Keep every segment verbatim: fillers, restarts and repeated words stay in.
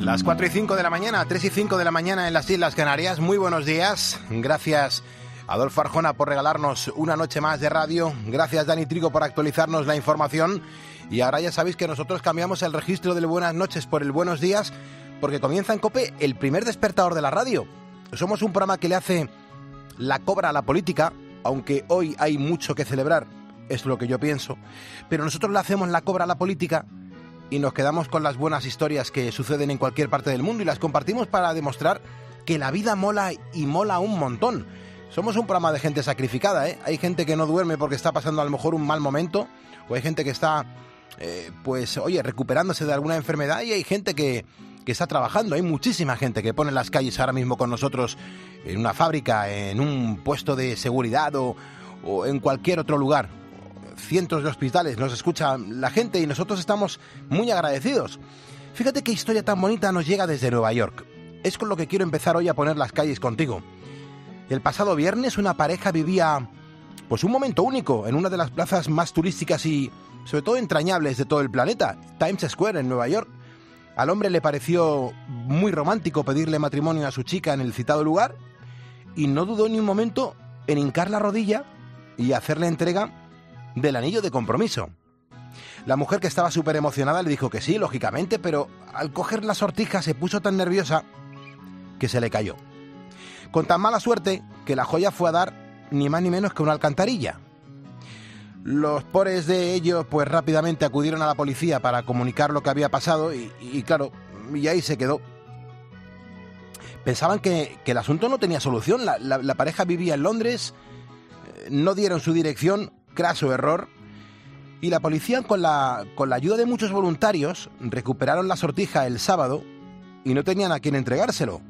Las cuatro y cinco de la mañana, tres y cinco de la mañana en las Islas Canarias. Muy buenos días. Gracias Adolfo Arjona por regalarnos una noche más de radio. Gracias Dani Trigo por actualizarnos la información. Y ahora ya sabéis que nosotros cambiamos el registro del buenas noches por el buenos días, porque comienza en COPE el primer despertador de la radio. Somos un programa que le hace la cobra a la política, aunque hoy hay mucho que celebrar, es lo que yo pienso. Pero nosotros le hacemos la cobra a la política y nos quedamos con las buenas historias que suceden en cualquier parte del mundo y las compartimos para demostrar que la vida mola y mola un montón. Somos un programa de gente sacrificada, ¿eh? Hay gente que no duerme porque está pasando a lo mejor un mal momento, o hay gente que está, eh, pues, oye, recuperándose de alguna enfermedad, y hay gente que, que está trabajando. Hay muchísima gente que pone en las calles ahora mismo con nosotros en una fábrica, en un puesto de seguridad o, o en cualquier otro lugar. Cientos de hospitales nos escucha la gente y nosotros estamos muy agradecidos. Fíjate qué historia tan bonita nos llega desde Nueva York. Es con lo que quiero empezar hoy a poner las calles contigo. El pasado viernes una pareja vivía pues un momento único en una de las plazas más turísticas y sobre todo entrañables de todo el planeta, Times Square en Nueva York. Al hombre le pareció muy romántico pedirle matrimonio a su chica en el citado lugar y no dudó ni un momento en hincar la rodilla y hacerle entrega del anillo de compromiso. La mujer, que estaba súper emocionada, le dijo que sí, lógicamente, pero al coger la sortija se puso tan nerviosa que se le cayó. Con tan mala suerte que la joya fue a dar ni más ni menos que una alcantarilla. Los pobres de ellos pues rápidamente acudieron a la policía para comunicar lo que había pasado y, y claro, y ahí se quedó. Pensaban que, que el asunto no tenía solución. La, la, la pareja vivía en Londres, no dieron su dirección, craso error, y la policía con la, con la ayuda de muchos voluntarios recuperaron la sortija el sábado y no tenían a quién entregárselo.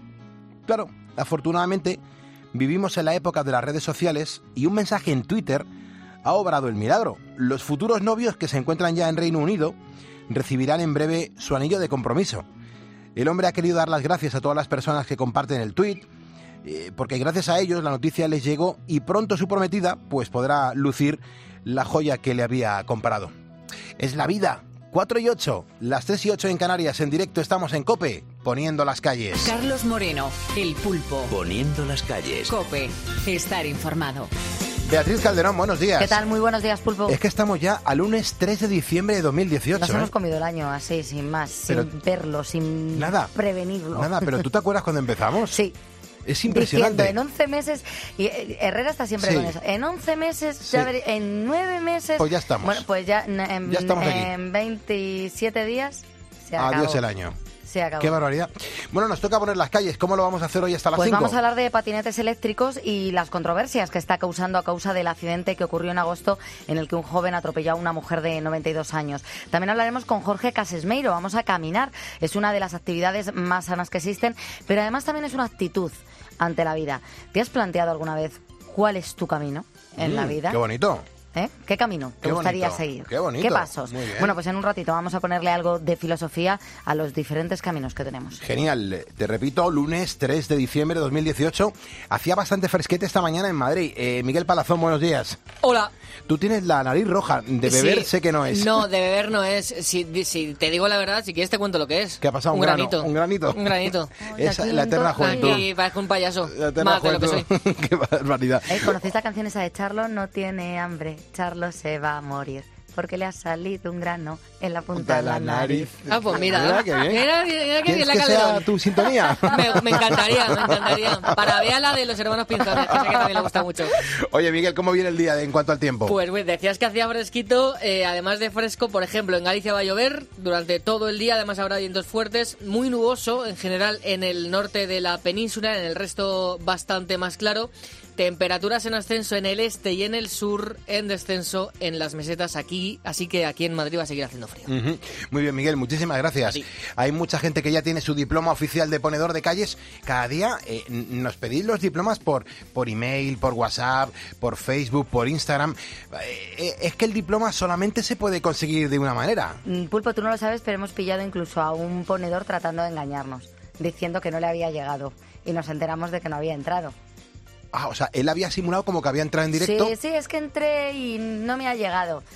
Claro, afortunadamente vivimos en la época de las redes sociales y un mensaje en Twitter ha obrado el milagro. Los futuros novios, que se encuentran ya en Reino Unido, recibirán en breve su anillo de compromiso. El hombre ha querido dar las gracias a todas las personas que comparten el tuit, eh, porque gracias a ellos la noticia les llegó y pronto su prometida pues podrá lucir la joya que le había comprado. Es la vida. cuatro y ocho, las tres y ocho en Canarias, en directo estamos en COPE, poniendo las calles. Carlos Moreno, El Pulpo. Poniendo las calles. COPE, estar informado. Beatriz Calderón, buenos días. ¿Qué tal? Muy buenos días, Pulpo. Es que estamos ya a lunes tres de diciembre de dos mil dieciocho. Nos ¿eh? hemos comido el año así, sin más, Pero sin verlo, sin nada, prevenirlo. Nada, pero ¿tú te acuerdas cuando empezamos? Sí. Es impresionante. Diciendo, en once meses, y Herrera está siempre Sí. con eso, en once meses, Sí. ya ver, en nueve meses... Pues ya estamos. Bueno, pues ya en, Ya estamos aquí. en veintisiete días se acabó. Adiós el año. Se acabó. Qué barbaridad. Bueno, nos toca poner las calles. ¿Cómo lo vamos a hacer hoy hasta las Pues cinco? vamos a hablar de patinetes eléctricos y las controversias que está causando a causa del accidente que ocurrió en agosto en el que un joven atropelló a una mujer de noventa y dos años. También hablaremos con Jorge Casesmeiro. Vamos a caminar. Es una de las actividades más sanas que existen, pero además también es una actitud ante la vida. ¿Te has planteado alguna vez cuál es tu camino en Mm, la vida? Qué bonito. ¿Eh? ¿Qué camino te Qué gustaría bonito, seguir? qué bonito. ¿Qué pasos? Muy bien. Bueno, pues en un ratito vamos a ponerle algo de filosofía a los diferentes caminos que tenemos. Genial. Te repito, lunes tres de diciembre de dos mil dieciocho. Hacía bastante fresquete esta mañana en Madrid. Eh, Miguel Palazón, buenos días. Hola. Tú tienes la nariz roja. De beber Sí. sé que no es. No, de beber no es. Si, si te digo la verdad, si quieres te cuento lo que es. ¿Qué ha pasado? Un Un grano, granito. un granito. Un granito. Es Ay, la eterna aquí juventud. Y parezco un payaso. La eterna Más de lo que soy. juventud. Qué barbaridad. ¿Eh? ¿Conocéis la canción esa de Charlo? No tiene hambre, Charlo se va a morir, porque le ha salido un grano en la punta de la nariz. Ah, pues mira. Mira, qué bien. Mira, mira que ¿Quieres bien la que sea Calderón. tu sintonía? Me, me encantaría, me encantaría. Para ver la de los hermanos Pinzones, que sé que también le gusta mucho. Oye, Miguel, ¿cómo viene el día en cuanto al tiempo? Pues bueno, decías que hacía fresquito, eh, además de fresco, por ejemplo, en Galicia va a llover durante todo el día, además habrá vientos fuertes, muy nuboso en general en el norte de la península, en el resto bastante más claro. Temperaturas en ascenso en el este y en el sur, en descenso en las mesetas aquí, así que aquí en Madrid va a seguir haciendo frío. Uh-huh. Muy bien, Miguel, muchísimas gracias. Sí. Hay mucha gente que ya tiene su diploma oficial de ponedor de calles. Cada día eh, nos pedís los diplomas por, por email, por WhatsApp, por Facebook, por Instagram. Eh, eh, es que el diploma solamente se puede conseguir de una manera. Mm, Pulpo, tú no lo sabes, pero hemos pillado incluso a un ponedor tratando de engañarnos, diciendo que no le había llegado, y nos enteramos de que no había entrado. Ah, o sea, él había simulado como que había entrado en directo. Sí, sí, es que entré y no me ha llegado.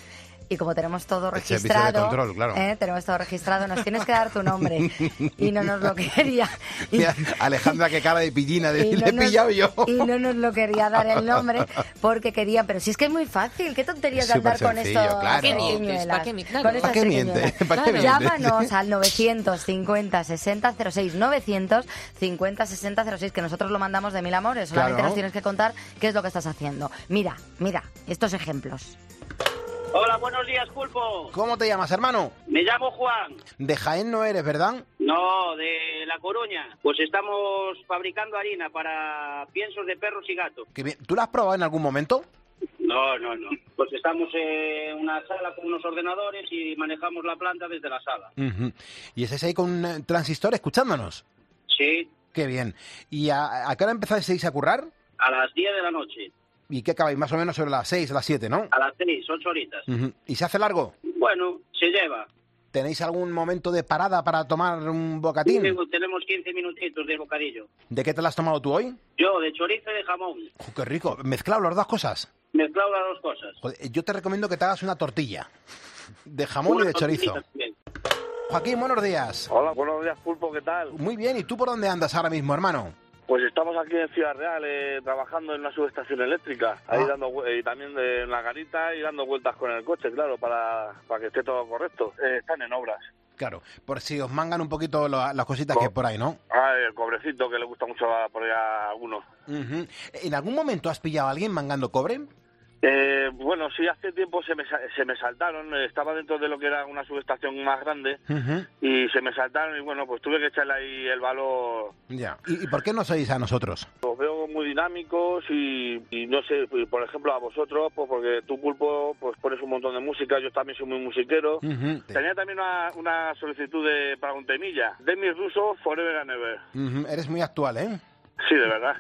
y como tenemos todo El servicio de registrado, control, claro. ¿eh? tenemos todo registrado, nos tienes que dar tu nombre y no nos lo quería. Y, Mira, Alejandra, qué cara de pillina, de, y le he no nos- pillado yo. y no nos lo quería dar el nombre porque quería, pero si es que es muy fácil, qué tonterías de Súper andar con sencillo, estos claro. ¿Para qué mientes? triquiñuelas, ¿Para qué mi- claro. con estas ¿Para qué miente? triquiñuelas. ¿Para qué miente? Llámanos al novecientos cincuenta sesenta cero seis, novecientos cincuenta sesenta cero seis, que nosotros lo mandamos de mil amores, solamente Claro. nos tienes que contar qué es lo que estás haciendo. Mira, mira, estos ejemplos. Hola, buenos días, Pulpo. ¿Cómo te llamas, hermano? Me llamo Juan. De Jaén no eres, ¿verdad? No, de La Coruña. Pues estamos fabricando harina para piensos de perros y gatos. Qué bien. ¿Tú la has probado en algún momento? No, no, no. Pues estamos en una sala con unos ordenadores y manejamos la planta desde la sala. Ujú. ¿Y estáis ahí con un eh, transistor escuchándonos? Sí, Qué bien. ¿Y a, a qué hora empezáis a currar? a las diez de la noche. ¿Y qué acabáis? Más o menos sobre las seis, las siete, ¿no? A las seis, ocho horitas. Ujú. ¿Y se hace largo? Bueno, se lleva. ¿Tenéis algún momento de parada para tomar un bocatín? Tenemos quince minutitos de bocadillo. ¿De qué te lo has tomado tú hoy? Yo, de chorizo y de jamón. ¡Oh, qué rico! ¿Mezclado las dos cosas? Mezclado las dos cosas. Joder, yo te recomiendo que te hagas una tortilla de jamón Una y de chorizo. tortillita también. Joaquín, buenos días. Hola, buenos días, Pulpo, ¿qué tal? Muy bien, ¿y tú por dónde andas ahora mismo, hermano? Pues estamos aquí en Ciudad Real eh, trabajando en una subestación eléctrica, ahí Ah. dando vu- y también de- en la garita y dando vueltas con el coche, claro, para, para que esté todo correcto. Eh, están en obras. Claro, por si os mangan un poquito lo- las cositas No. que hay por ahí, ¿no? Ah, el cobrecito que le gusta mucho a, por ahí a algunos. Ujú. ¿En algún momento has pillado a alguien mangando cobre? Eh, bueno, sí, hace tiempo se me, sa- se me saltaron, eh, estaba dentro de lo que era una subestación más grande Ujú. y se me saltaron y bueno, pues tuve que echarle ahí el valor. Ya. ¿Y, y por qué no sois a nosotros? Los veo muy dinámicos y, y no sé, y por ejemplo a vosotros, pues porque tú, Pulpo, pues pones un montón de música, yo también soy muy musiquero. Ujú. Tenía también una, una solicitud de, para un temilla, de mis rusos, Forever and Ever. Ujú. Eres muy actual, ¿eh? Sí, de verdad.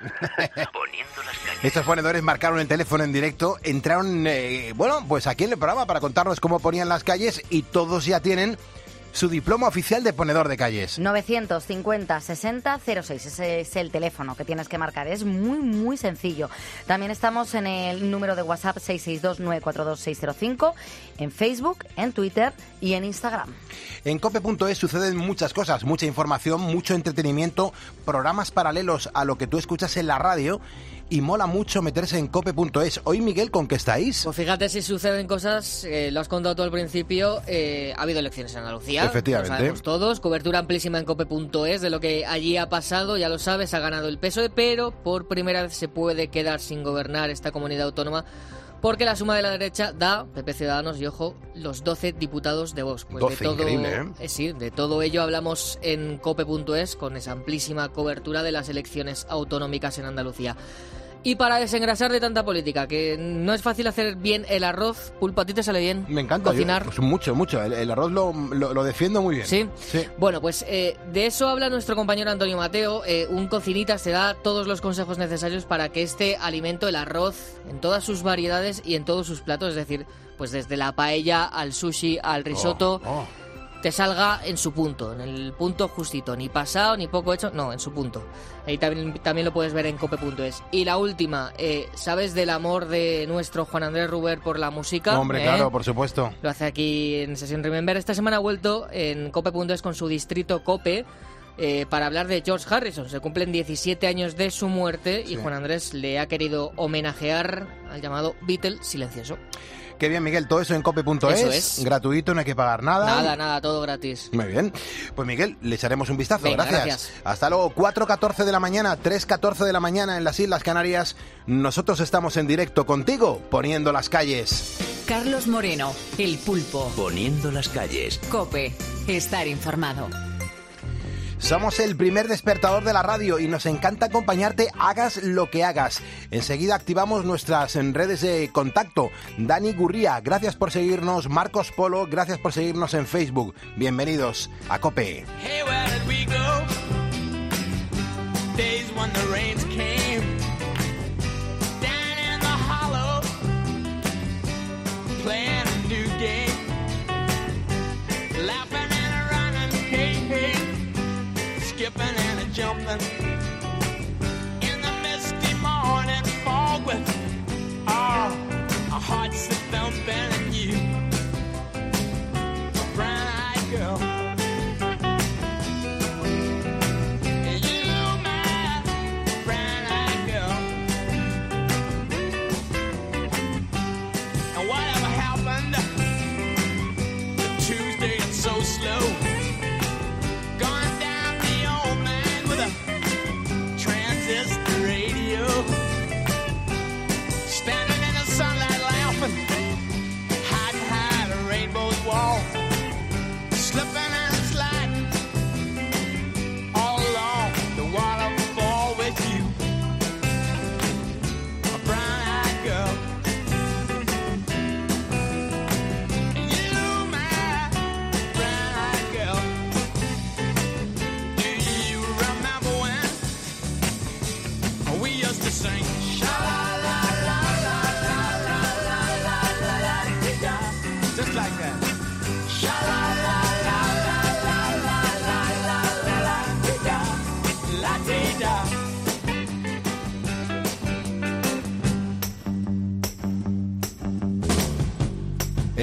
Estos ponedores marcaron el teléfono en directo, entraron, eh, bueno, pues aquí en el programa para contarnos cómo ponían las calles y todos ya tienen su diploma oficial de ponedor de calles. novecientos cincuenta sesenta cero seis, ese es el teléfono que tienes que marcar, es muy muy sencillo. También estamos en el número de WhatsApp seis seis dos nueve cuatro dos seis cero cinco, en Facebook, en Twitter y en Instagram. En cope punto es suceden muchas cosas, mucha información, mucho entretenimiento, programas paralelos a lo que tú escuchas en la radio y mola mucho meterse en cope punto es. Hoy, Miguel, ¿con qué estáis? Pues fíjate si suceden cosas, eh, lo has contado tú al principio, eh, ha habido elecciones en Andalucía. Efectivamente. Lo sabemos todos, cobertura amplísima en cope punto es de lo que allí ha pasado, ya lo sabes, ha ganado el P S O E, pero por primera vez se puede quedar sin gobernar esta comunidad autónoma porque la suma de la derecha da, P P Ciudadanos y ojo, los doce diputados de Vox. Pues doce, de todo, increíble, ¿eh? eh, sí, de todo ello hablamos en cope punto es con esa amplísima cobertura de las elecciones autonómicas en Andalucía. Y para desengrasar de tanta política, que no es fácil hacer bien el arroz, Pulpo, ¿a ti te sale bien? Me encanta. Cocinar. Yo, pues mucho, mucho. El, el arroz lo, lo, lo defiendo muy bien. ¿Sí? Sí. Bueno, pues eh, de eso habla nuestro compañero Antonio Mateo. Eh, un cocinita se da todos los consejos necesarios para que este alimento, el arroz, en todas sus variedades y en todos sus platos, es decir, pues desde la paella al sushi, al risotto, Oh, oh. te salga en su punto, en el punto justito, ni pasado, ni poco hecho, no, en su punto. Ahí también, también lo puedes ver en cope punto es. Y la última, eh, ¿sabes del amor de nuestro Juan Andrés Ruber por la música? Hombre, ¿Eh? claro, por supuesto. Lo hace aquí en Sesión Remember. Esta semana ha vuelto en cope punto es con su distrito Cope eh, para hablar de George Harrison. Se cumplen diecisiete años de su muerte y Sí. Juan Andrés le ha querido homenajear al llamado Beatle silencioso. Qué bien, Miguel. Todo eso en cope punto es. Eso es. Gratuito, no hay que pagar nada. Nada, nada, todo gratis. Muy bien. Pues Miguel, le echaremos un vistazo. Venga, gracias. gracias. Hasta luego. cuatro catorce de la mañana, tres catorce de la mañana en las Islas Canarias. Nosotros estamos en directo contigo, poniendo las calles. Carlos Moreno, El Pulpo. Poniendo las calles. Cope, estar informado. Somos el primer despertador de la radio y nos encanta acompañarte, hagas lo que hagas. Enseguida activamos nuestras en redes de contacto. Dani Gurría, gracias por seguirnos. Marcos Polo, gracias por seguirnos en Facebook. Bienvenidos a COPE. Hey, where did we go? Days when the rains came down in the hollow, playing a new game, laughing and running, hey, hey, skipping and a jumping in the misty morning fog with oh, our hearts that thumping and you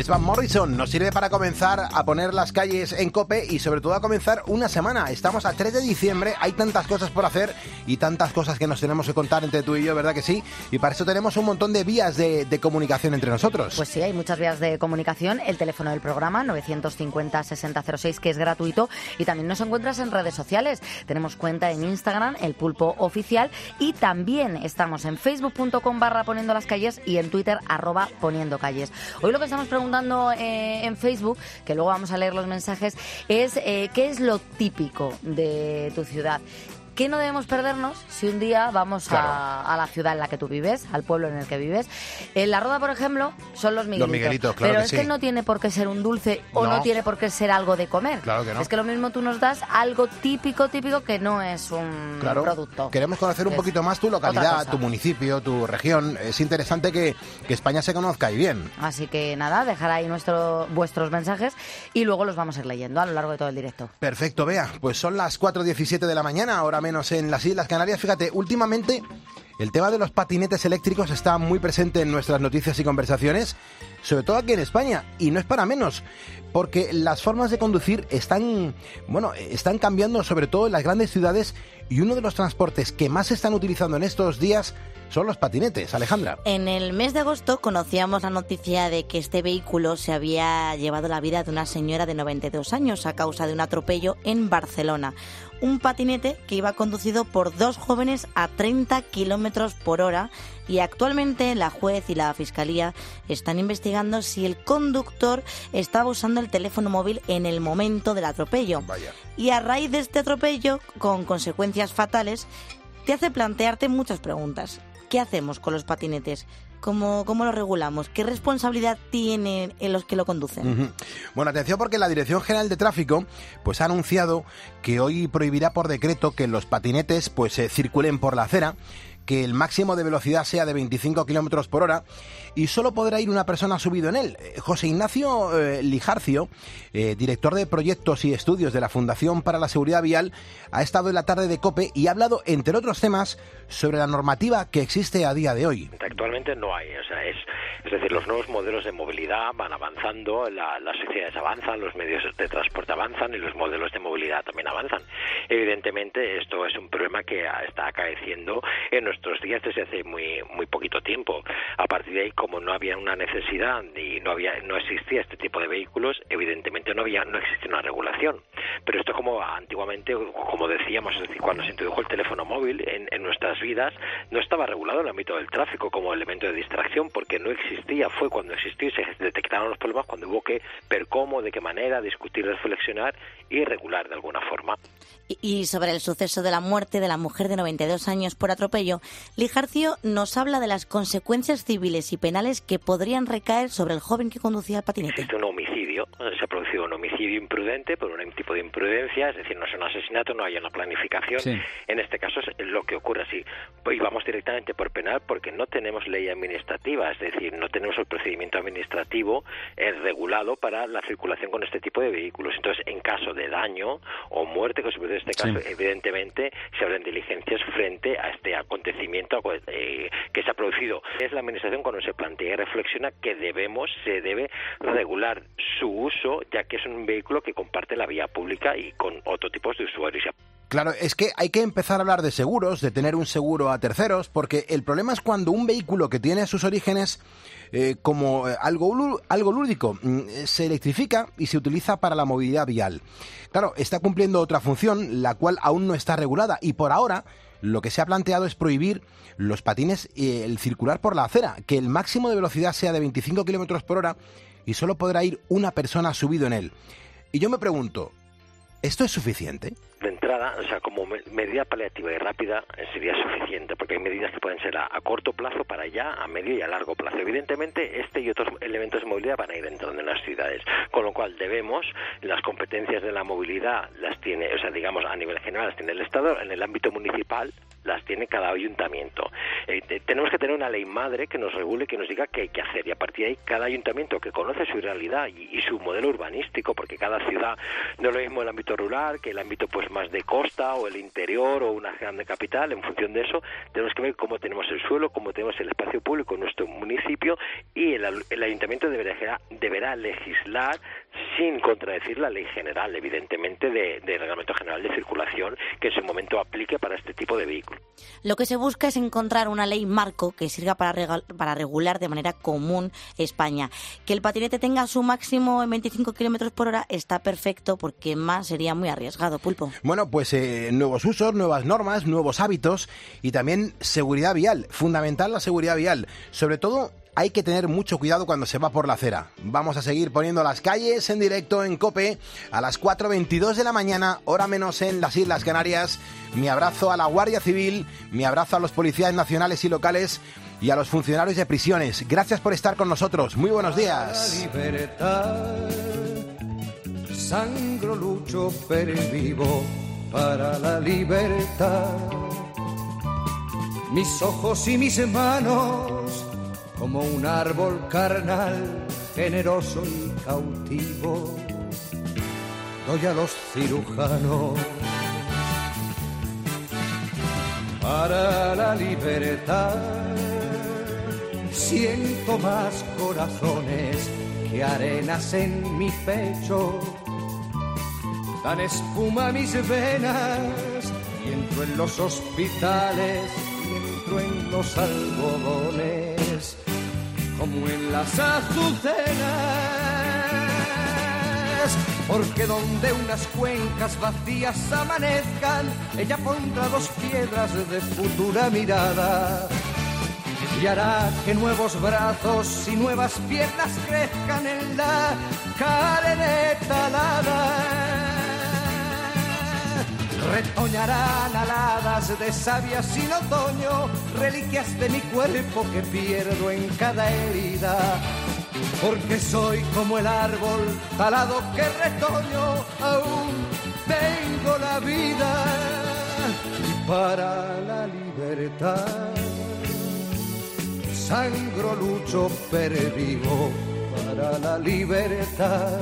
Es Van Morrison, nos sirve para comenzar a poner las calles en COPE y sobre todo a comenzar una semana. Estamos a tres de diciembre, hay tantas cosas por hacer y tantas cosas que nos tenemos que contar entre tú y yo, ¿verdad que sí? Y para eso tenemos un montón de vías de, de comunicación entre nosotros. Pues sí, hay muchas vías de comunicación. El teléfono del programa, novecientos cincuenta, sesenta cero seis, que es gratuito. Y también nos encuentras en redes sociales. Tenemos cuenta en Instagram, El Pulpo Oficial. Y también estamos en facebook.com barra poniendo las calles y en Twitter, arroba poniendo calles. Hoy lo que estamos preguntando eh, en Facebook, que luego vamos a leer los mensajes, es eh, ¿qué es lo típico de tu ciudad? ¿Qué no debemos perdernos si un día vamos claro. a, a la ciudad en la que tú vives, al pueblo en el que vives? En La Roda, por ejemplo, son los miguelitos. Los miguelitos, claro. Pero que es sí. que no tiene por qué ser un dulce o no. no tiene por qué ser algo de comer. Claro que no. Es que lo mismo tú nos das algo típico, típico que no es un claro. producto. Queremos conocer un es poquito más tu localidad, tu municipio, tu región. Es interesante que, que España se conozca y bien. Así que nada, dejar ahí nuestro, vuestros mensajes y luego los vamos a ir leyendo a lo largo de todo el directo. Perfecto, Bea. Pues son las cuatro diecisiete de la mañana, ahora menos en las Islas Canarias. Fíjate, últimamente el tema de los patinetes eléctricos está muy presente en nuestras noticias y conversaciones, sobre todo aquí en España, y no es para menos, porque las formas de conducir están, bueno, están cambiando, sobre todo en las grandes ciudades, y uno de los transportes que más se están utilizando en estos días son los patinetes. Alejandra. En el mes de agosto conocíamos la noticia de que este vehículo se había llevado la vida de una señora de noventa y dos años a causa de un atropello en Barcelona. Un patinete que iba conducido por dos jóvenes a treinta kilómetros por hora, y actualmente la juez y la fiscalía están investigando si el conductor estaba usando el teléfono móvil en el momento del atropello. Vaya. Y a raíz de este atropello, con consecuencias fatales, te hace plantearte muchas preguntas. ¿Qué hacemos con los patinetes? ¿Cómo, cómo lo regulamos? ¿Qué responsabilidad tienen en los que lo conducen? Uh-huh. Bueno, atención, porque la Dirección General de Tráfico pues ha anunciado que hoy prohibirá por decreto que los patinetes pues eh, circulen por la acera, que el máximo de velocidad sea de veinticinco kilómetros por hora y solo podrá ir una persona subido en él. José Ignacio eh, Lijarcio, eh, director de proyectos y estudios de la Fundación para la Seguridad Vial, ha estado en la tarde de COPE y ha hablado, entre otros temas, sobre la normativa que existe a día de hoy. Actualmente no hay, o sea, es, es decir, los nuevos modelos de movilidad van avanzando, la, las sociedades avanzan, los medios de transporte avanzan y los modelos de movilidad también avanzan. Evidentemente, esto es un problema que está acaeciendo en nuestros días desde hace muy muy poquito tiempo. A partir de ahí, como no había una necesidad y no había no existía este tipo de vehículos, evidentemente no había no existía una regulación. Pero esto, como antiguamente, como decíamos, es decir, cuando se introdujo el teléfono móvil en, en nuestras vidas, no estaba regulado en el ámbito del tráfico como elemento de distracción, porque no existía. Fue cuando existió y se detectaron los problemas cuando hubo que ver cómo, de qué manera, discutir, reflexionar y regular de alguna forma. Y sobre el suceso de la muerte de la mujer de noventa y dos años por atropello, Lijarcio nos habla de las consecuencias civiles y penales que podrían recaer sobre el joven que conducía el patinete. Existe un homicidio, se ha producido un homicidio imprudente por un tipo de imprudencia, es decir, no es un asesinato, no hay una planificación. Sí. En este caso es lo que ocurre así. Y vamos directamente por penal porque no tenemos ley administrativa, es decir, no tenemos el procedimiento administrativo eh, regulado para la circulación con este tipo de vehículos. Entonces, en caso de daño o muerte, que se produce en este caso, sí, evidentemente se abren diligencias frente a este acontecimiento eh, que se ha producido. Es la administración cuando se plantea y reflexiona que debemos, se debe regular su uso, ya que es un vehículo que comparte la vía pública y con otro tipo de usuarios. Claro, es que hay que empezar a hablar de seguros, de tener un seguro a terceros, porque el problema es cuando un vehículo que tiene sus orígenes eh, como eh, algo, algo lúdico mm, se electrifica y se utiliza para la movilidad vial. Claro, está cumpliendo otra función, la cual aún no está regulada, y por ahora lo que se ha planteado es prohibir los patines y el circular por la acera, que el máximo de velocidad sea de veinticinco kilómetros por hora y solo podrá ir una persona subido en él. Y yo me pregunto, ¿esto es suficiente? De entrada, o sea, como me- medida paliativa y rápida eh, sería suficiente, porque hay medidas que pueden ser a, a corto plazo para ya, a medio y a largo plazo. Evidentemente, este y otros elementos de movilidad van a ir entrando en las ciudades, con lo cual debemos, las competencias de la movilidad las tiene, o sea, digamos, a nivel general las tiene el Estado, en el ámbito municipal las tiene cada ayuntamiento. Eh, te, tenemos que tener una ley madre que nos regule, que nos diga qué hay que hacer, y a partir de ahí cada ayuntamiento que conoce su realidad y, y su modelo urbanístico, porque cada ciudad no es lo mismo el ámbito rural que el ámbito pues más de costa o el interior o una grande capital. En función de eso tenemos que ver cómo tenemos el suelo, cómo tenemos el espacio público en nuestro municipio, y el, el ayuntamiento deberá, deberá legislar sin contradecir la ley general, evidentemente, de, de Reglamento General de Circulación, que en su momento aplique para este tipo de vehículos. Lo que se busca es encontrar una ley marco que sirva para, regal, para regular de manera común España. Que el patinete tenga su máximo en veinticinco kilómetros por hora está perfecto, porque más sería muy arriesgado, Pulpo. Bueno, pues eh, nuevos usos, nuevas normas, nuevos hábitos y también seguridad vial. Fundamental la seguridad vial. Sobre todo, hay que tener mucho cuidado cuando se va por la acera. Vamos a seguir poniendo las calles en directo en COPE a las cuatro veintidós de la mañana, hora menos en las Islas Canarias. Mi abrazo a la Guardia Civil, mi abrazo a los policías nacionales y locales y a los funcionarios de prisiones. Gracias por estar con nosotros. Muy buenos días. Para la libertad, sangro, lucho, pervivo para la libertad. Mis ojos y mis manos como un árbol carnal, generoso y cautivo, doy a los cirujanos. Para la libertad siento más corazones que arenas en mi pecho. Dan espuma a mis venas y entro en los hospitales y entro en los algodones como en las azucenas, porque donde unas cuencas vacías amanezcan, ella pondrá dos piedras de futura mirada y hará que nuevos brazos y nuevas piernas crezcan en la carne talada. Retoñarán aladas de savia sin otoño, reliquias de mi cuerpo que pierdo en cada herida, porque soy como el árbol talado que retoño, aún tengo la vida. Y para la libertad sangro, lucho, pervivo para la libertad.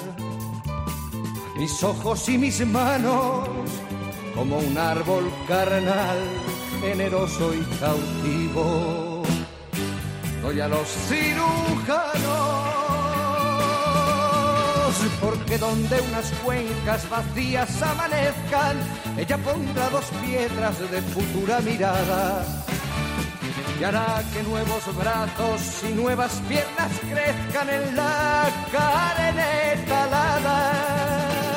Mis ojos y mis manos como un árbol carnal, generoso y cautivo, doy a los cirujanos, porque donde unas cuencas vacías amanezcan, ella pondrá dos piedras de futura mirada y hará que nuevos brazos y nuevas piernas crezcan en la carne talada.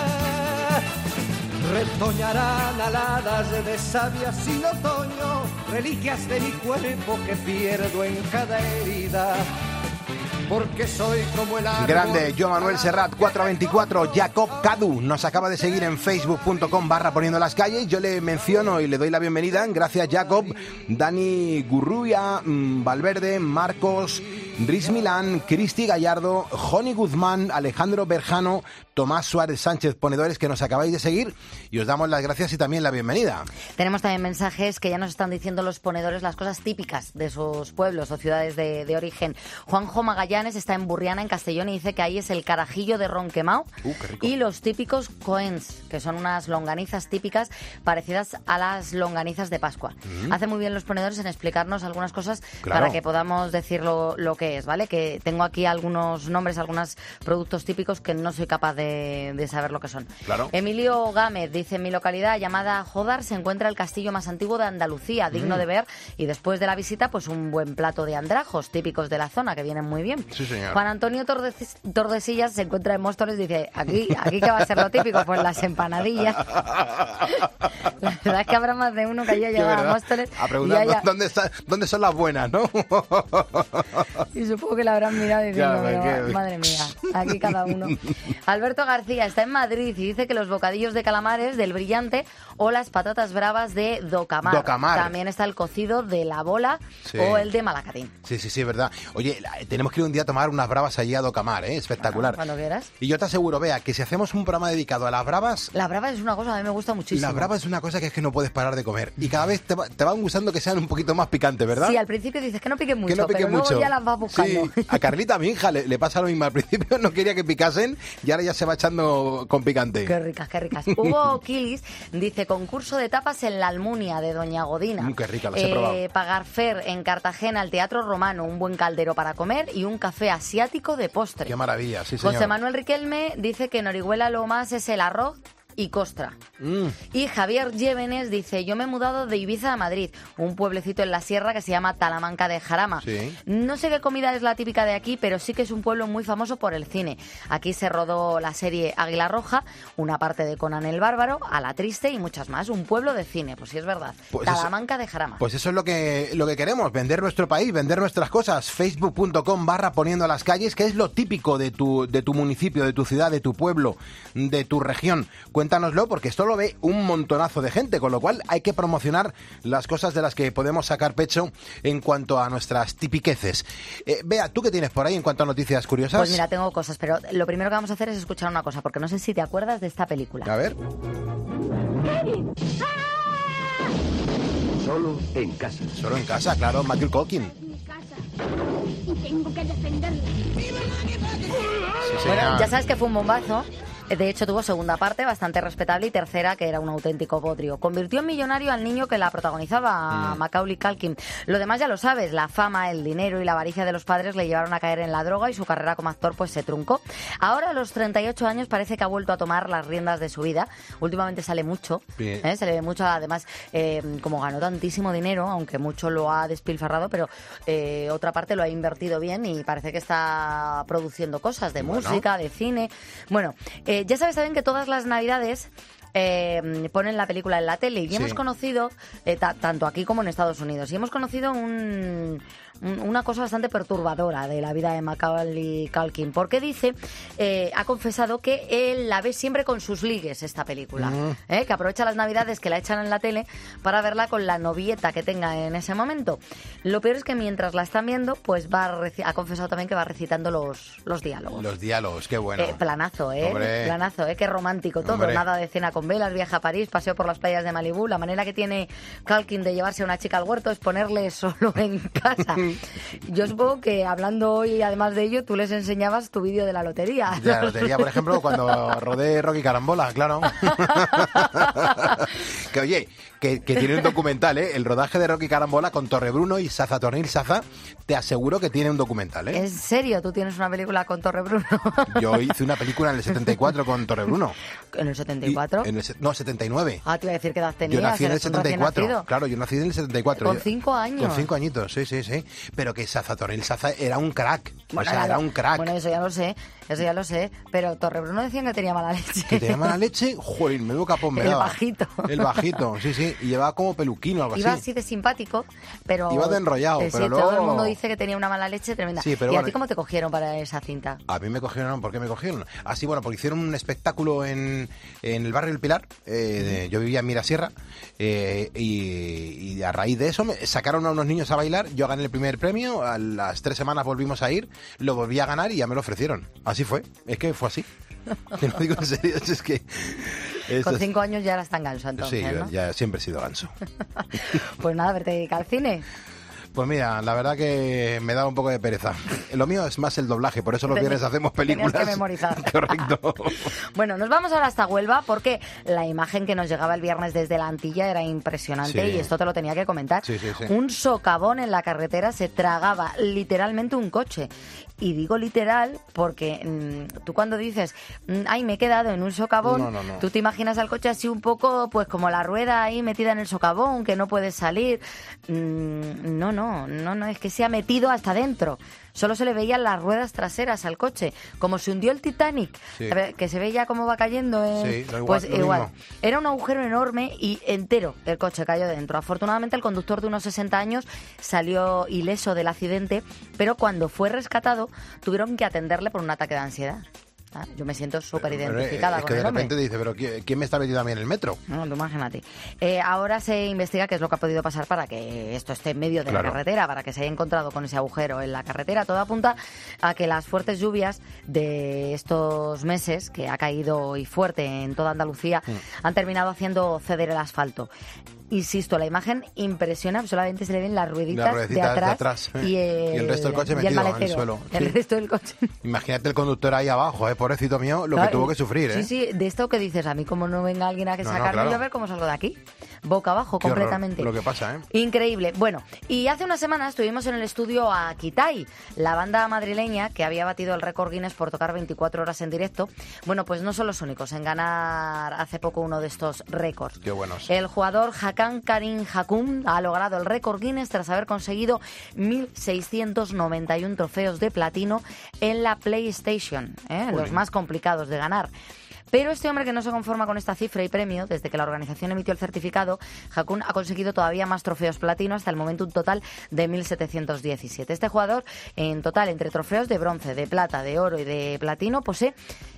Retoñarán aladas de savia sin otoño, reliquias de mi cuerpo que pierdo en cada herida, porque soy como el árbol. Grande, Joan Manuel Serrat, cuatro veinticuatro. Jacob Cadu nos acaba de seguir en facebook punto com barra poniendo las calles. Yo le menciono y le doy la bienvenida. Gracias, Jacob. Dani Gurrubia, Valverde, Marcos, Riz Milán, Cristi Gallardo, Joni Guzmán, Alejandro Berjano, Tomás Suárez Sánchez, ponedores que nos acabáis de seguir, y os damos las gracias y también la bienvenida. Tenemos también mensajes que ya nos están diciendo los ponedores las cosas típicas de sus pueblos o ciudades de, de origen. Juanjo Magallanes está en Burriana, en Castellón, y dice que ahí es el carajillo de ron quemao uh, qué rico. Y los típicos coens, que son unas longanizas típicas parecidas a las longanizas de Pascua. Mm. Hace muy bien los ponedores en explicarnos algunas cosas, claro, para que podamos decir lo, lo que es, ¿vale? Que tengo aquí algunos nombres, algunos productos típicos que no soy capaz de De, de saber lo que son. Claro. Emilio Gámez dice: en mi localidad llamada Jodar se encuentra el castillo más antiguo de Andalucía, digno mm. de ver, y después de la visita pues un buen plato de andrajos típicos de la zona que vienen muy bien. Sí, señor. Juan Antonio Tordes, Tordesillas se encuentra en Móstoles, dice: aquí aquí qué va a ser lo típico, pues las empanadillas. La verdad es que habrá más de uno que haya llegado a Móstoles a preguntar haya... dónde está, dónde son las buenas, ¿no? Y supongo que la habrán mirado diciendo, Claro, "Pero, que- madre mía, aquí cada uno". Alberto García está en Madrid y dice que los bocadillos de calamares del Brillante o las patatas bravas de Docamar. Docamar. También está el cocido de La Bola Sí. o el de Malacatín. Sí, sí, sí, es verdad. Oye, la- tenemos que ir un día a tomar unas bravas allí a Docamar, ¿eh? Espectacular. Cuando quieras. Y yo te aseguro, Bea, que si hacemos un programa dedicado a las bravas, La brava es una cosa, a mí me gusta muchísimo. la brava es una cosa que es que no puedes parar de comer. Y cada vez te, va- te van gustando que sean un poquito más picantes, ¿verdad? Sí, al principio dices que no piquen mucho, que no piquen pero luego mucho. ya las vas buscando. Sí, a Carlita, mi hija, le, le pasa lo mismo. Al principio no quería que picasen y ahora ya se va echando con picante. Qué ricas, qué ricas. Hugo Quilis dice concurso de tapas en la Almunia de Doña Godina. Mm, qué rica, las he probado. Pagar Fer en Cartagena, el Teatro Romano, un buen caldero para comer y un café asiático de postre. Qué maravilla, sí, señor. José Manuel Riquelme dice que en Orihuela lo más es el arroz y costra. Mm. Y Javier Llévenes dice, yo me he mudado de Ibiza a Madrid, un pueblecito en la sierra que se llama Talamanca de Jarama. Sí. No sé qué comida es la típica de aquí, pero sí que es un pueblo muy famoso por el cine. Aquí se rodó la serie Águila Roja, una parte de Conan el Bárbaro, A la Triste y muchas más. Un pueblo de cine, pues sí es verdad. Pues eso- Talamanca de Jarama. Pues eso es lo que, lo que queremos, vender nuestro país, vender nuestras cosas. Facebook punto com barra poniendo las calles, que es lo típico de tu, de tu municipio, de tu ciudad, de tu pueblo, de tu región. Cuéntanoslo, porque esto lo ve un montonazo de gente, con lo cual hay que promocionar las cosas de las que podemos sacar pecho en cuanto a nuestras tipiqueces. Eh, Bea, ¿tú qué tienes por ahí en cuanto a noticias curiosas? Pues mira, tengo cosas, pero lo primero que vamos a hacer es escuchar una cosa, porque no sé si te acuerdas de esta película. A ver. Solo en casa. Solo en casa, claro, Matthew Culkin. Y tengo que defenderla. Sí, Bueno, señor. ya sabes que fue un bombazo. De hecho, tuvo segunda parte bastante respetable y tercera, que era un auténtico bodrio. Convirtió en millonario al niño que la protagonizaba, Mm. Macaulay Culkin. Lo demás ya lo sabes, la fama, el dinero y la avaricia de los padres le llevaron a caer en la droga y su carrera como actor pues se truncó. Ahora, a los treinta y ocho años, parece que ha vuelto a tomar las riendas de su vida. Últimamente sale mucho, Bien. ¿eh? Se le ve mucho, además, eh, como ganó tantísimo dinero, aunque mucho lo ha despilfarrado, pero eh, otra parte lo ha invertido bien y parece que está produciendo cosas de Bueno. música, de cine. Bueno, eh, ya sabes también que todas las navidades eh, ponen la película en la tele y Sí. hemos conocido, eh, ta- tanto aquí como en Estados Unidos, y hemos conocido un, un- una cosa bastante perturbadora de la vida de Macaulay Culkin, porque dice, eh, ha confesado que él la ve siempre con sus ligues, esta película, Mm. ¿eh? que aprovecha las navidades que la echan en la tele para verla con la novieta que tenga en ese momento. Lo peor es que mientras la están viendo, pues va reci- ha confesado también que va recitando los, los diálogos. Los diálogos, qué bueno. Eh, planazo, ¿eh? Hombre. Planazo, ¿eh? Qué romántico todo. Hombre. Nada de cena con velas, viaje a París, paseo por las playas de Malibú. La manera que tiene Culkin de llevarse a una chica al huerto es ponerle solo en casa. Yo supongo que hablando hoy, además de ello, tú les enseñabas tu vídeo de la lotería. De la lotería, por ejemplo, cuando rodé Rocky Carambola, claro. Que oye, que, que tiene un documental, ¿eh? El rodaje de Rocky Carambola con Torrebruno y Saza Tornil Saza, te aseguro que tiene un documental, ¿eh? ¿En serio? ¿Tú tienes una película con Torrebruno? Yo hice una película en el setenta y cuatro con Torrebruno. ¿En el setenta y cuatro? Y en el se- no, setenta y nueve. Ah, te iba a decir qué edad tenías. Yo nací en el eres un setenta y recién cuatro. nacido. Claro, yo nací en el setenta y cuatro. Con Yo- cinco años. Con cinco añitos, sí, sí, sí. Pero que Saza Tornil Saza era un crack. Bueno, o sea, la- era un crack. Bueno, eso ya lo sé, eso ya lo sé. Pero Torrebruno decían que tenía mala leche. Que tenía mala leche, joder, menudo capón me El daba. bajito. El bajito, sí, sí. Y llevaba como peluquino o algo Iba así. así de simpático, pero... Iba de enrollado, Eh, sí, pero todo luego- el mundo dice que tenía una mala leche tremenda. Sí, pero ¿Y a bueno, ti cómo te cogieron para esa cinta? A mí me cogieron, ¿por qué me cogieron? Así, bueno, porque hicieron un espectáculo en, en el barrio del Pilar. eh, de- yo vivía en Mirasierra. eh, y, y a raíz de eso me sacaron a unos niños a bailar. Yo gané el primer premio. A las tres semanas volvimos a ir. Lo volví a ganar y ya me lo ofrecieron. Así fue. Es que fue así. Te lo digo en serio. Es que. esto Con es- cinco años ya eras tan ganso, entonces, Sí, yo ¿no? ya siempre he sido ganso. Pues nada, verte dedicar al cine. Pues mira, la verdad que me da un poco de pereza. Lo mío es más el doblaje, por eso los Tenías- viernes hacemos tenías películas. que memorizar. Correcto. Bueno, nos vamos ahora hasta Huelva porque la imagen que nos llegaba el viernes desde la Antilla era impresionante Sí. y esto te lo tenía que comentar. Sí, sí, sí. Un socavón en la carretera se tragaba literalmente un coche. Y digo literal porque mm, tú cuando dices, mm, ay, me he quedado en un socavón, No, no, no. tú te imaginas al coche así un poco, pues como la rueda ahí metida en el socavón, que no puedes salir. Mm, no, no, no, no, no, es que se ha metido hasta dentro. Solo se le veían las ruedas traseras al coche, como se hundió el Titanic, Sí. que se ve ya cómo va cayendo. En... Sí, da igual, pues lo igual. mismo. Era un agujero enorme y entero el coche cayó dentro. Afortunadamente el conductor de unos sesenta años salió ileso del accidente, pero cuando fue rescatado tuvieron que atenderle por un ataque de ansiedad. Ah, yo me siento súper identificada es con que de el hombre. repente dice, pero ¿quién quién me está metiendo a mí en el metro? No, tú imagínate. Eh, ahora se investiga qué es lo que ha podido pasar para que esto esté en medio de Claro. la carretera, para que se haya encontrado con ese agujero en la carretera. Todo apunta a que las fuertes lluvias de estos meses, que ha caído y fuerte en toda Andalucía, Mm. han terminado haciendo ceder el asfalto. Insisto, la imagen impresiona, solamente se le ven las rueditas, Las ruedecitas de de atrás, atrás, ¿eh? y, el, Y el resto del coche y el metido en el maletero. suelo. El Sí. resto del coche. Imagínate el conductor ahí abajo, ¿eh? Pobrecito mío, lo Claro, que tuvo que sufrir, ¿eh? Sí, sí, de esto que dices, a mí como no venga alguien a que No, no, sacarme, claro. yo a ver cómo salgo de aquí. Boca abajo, Qué horror completamente. lo que pasa, ¿eh? Increíble. Bueno, y hace una semana estuvimos en el estudio a Kitai, la banda madrileña que había batido el récord Guinness por tocar veinticuatro horas en directo. Bueno, pues no son los únicos en ganar hace poco uno de estos récords. Qué buenos. El jugador Hakan Karim Hakum ha logrado el récord Guinness tras haber conseguido mil seiscientos noventa y uno trofeos de platino en la PlayStation, ¿eh? los Jolín. más complicados de ganar. Pero este hombre que no se conforma con esta cifra y premio, desde que la organización emitió el certificado, Hakun ha conseguido todavía más trofeos platino, hasta el momento un total de mil setecientos diecisiete. Este jugador, en total, entre trofeos de bronce, de plata, de oro y de platino, posee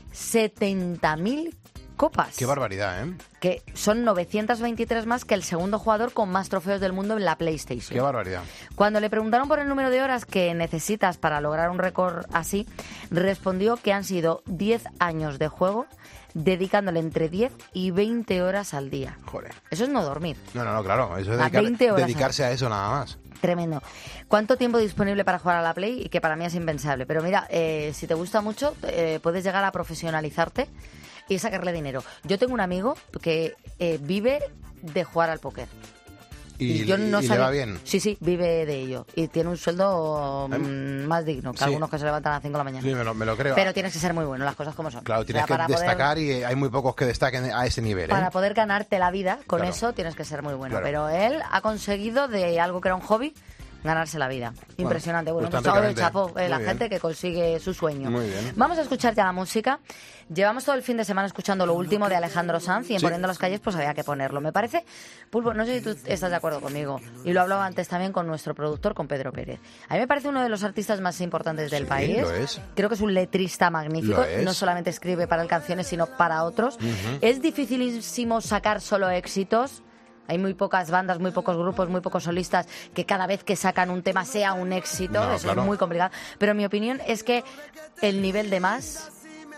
setenta mil copas. Qué barbaridad, ¿eh? Que son novecientos veintitrés más que el segundo jugador con más trofeos del mundo en la PlayStation. Qué barbaridad. Cuando le preguntaron por el número de horas que necesitas para lograr un récord así, respondió que han sido diez años de juego, dedicándole entre diez y veinte horas al día. Joder. Eso es no dormir. No, no, no, claro. Eso es A dedicar- veinte horas dedicarse a eso nada más. Tremendo. ¿Cuánto tiempo disponible para jugar a la Play? Y que para mí es impensable. Pero mira, eh, si te gusta mucho, eh, puedes llegar a profesionalizarte y sacarle dinero. Yo tengo un amigo que eh, vive de jugar al póker. Y, yo no y le sabía- va bien. Sí, sí, vive de ello. Y tiene un sueldo mm, más digno que Sí. algunos que se levantan a las cinco de la mañana. Sí, me lo, me lo creo. Pero tienes que ser muy bueno, las cosas como son. Claro, O tienes sea, que para poder- destacar y hay muy pocos que destaquen a ese nivel, ¿eh? Para poder ganarte la vida con Claro. eso tienes que ser muy bueno. Claro. Pero él ha conseguido de algo que era un hobby ganarse la vida. Impresionante. Bueno, pues pues ahora el ricamente. chapo, eh, la Muy gente bien. que consigue su sueño. Muy bien. Vamos a escuchar ya la música. Llevamos todo el fin de semana escuchando lo último de Alejandro Sanz y en Sí. Poniendo las calles pues había que ponerlo. Me parece, Pulpo, no sé si tú estás de acuerdo conmigo, y lo hablaba antes también con nuestro productor, con Pedro Pérez. A mí me parece uno de los artistas más importantes del Sí, país. lo es. Creo que es un letrista magnífico. Lo es. No solamente escribe para él canciones, sino para otros. Ujú. Es dificilísimo sacar solo éxitos. Hay muy pocas bandas, muy pocos grupos, muy pocos solistas que cada vez que sacan un tema sea un éxito. No, Eso claro. es muy complicado. Pero mi opinión es que el nivel de más,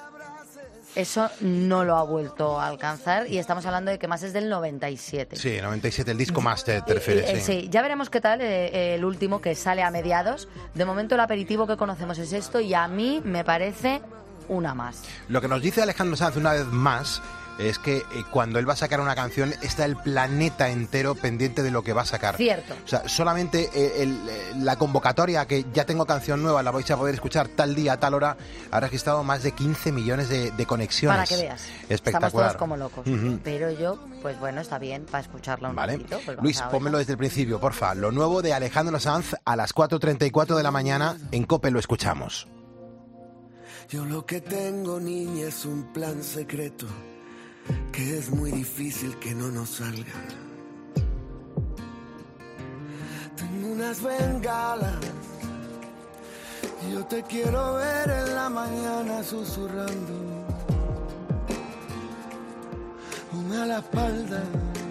eso no lo ha vuelto a alcanzar. Y estamos hablando de que más es del noventa y siete. Sí, noventa y siete, el disco más te, te refieres, Eh, eh, sí. sí, ya veremos qué tal eh, el último que sale a mediados. De momento el aperitivo que conocemos es esto y a mí me parece una más. Lo que nos dice Alejandro Sanz una vez más es que eh, cuando él va a sacar una canción está el planeta entero pendiente de lo que va a sacar. Cierto. O sea, solamente eh, el, eh, la convocatoria que ya tengo canción nueva, la vais a poder escuchar tal día, tal hora, ha registrado más de quince millones de, de conexiones. Para que veas. Espectacular. Estamos todos como locos. Ujú. Pero yo, pues bueno, está bien para escucharla un Vale. ratito. Pues vamos Luis, a oírla. pónmelo desde el principio, porfa. Lo nuevo de Alejandro Sanz a las cuatro treinta y cuatro de la mañana en COPE lo escuchamos. Yo lo que tengo, niña, es un plan secreto que es muy difícil que no nos salga. Tengo unas bengalas, yo te quiero ver en la mañana susurrando una a la espalda.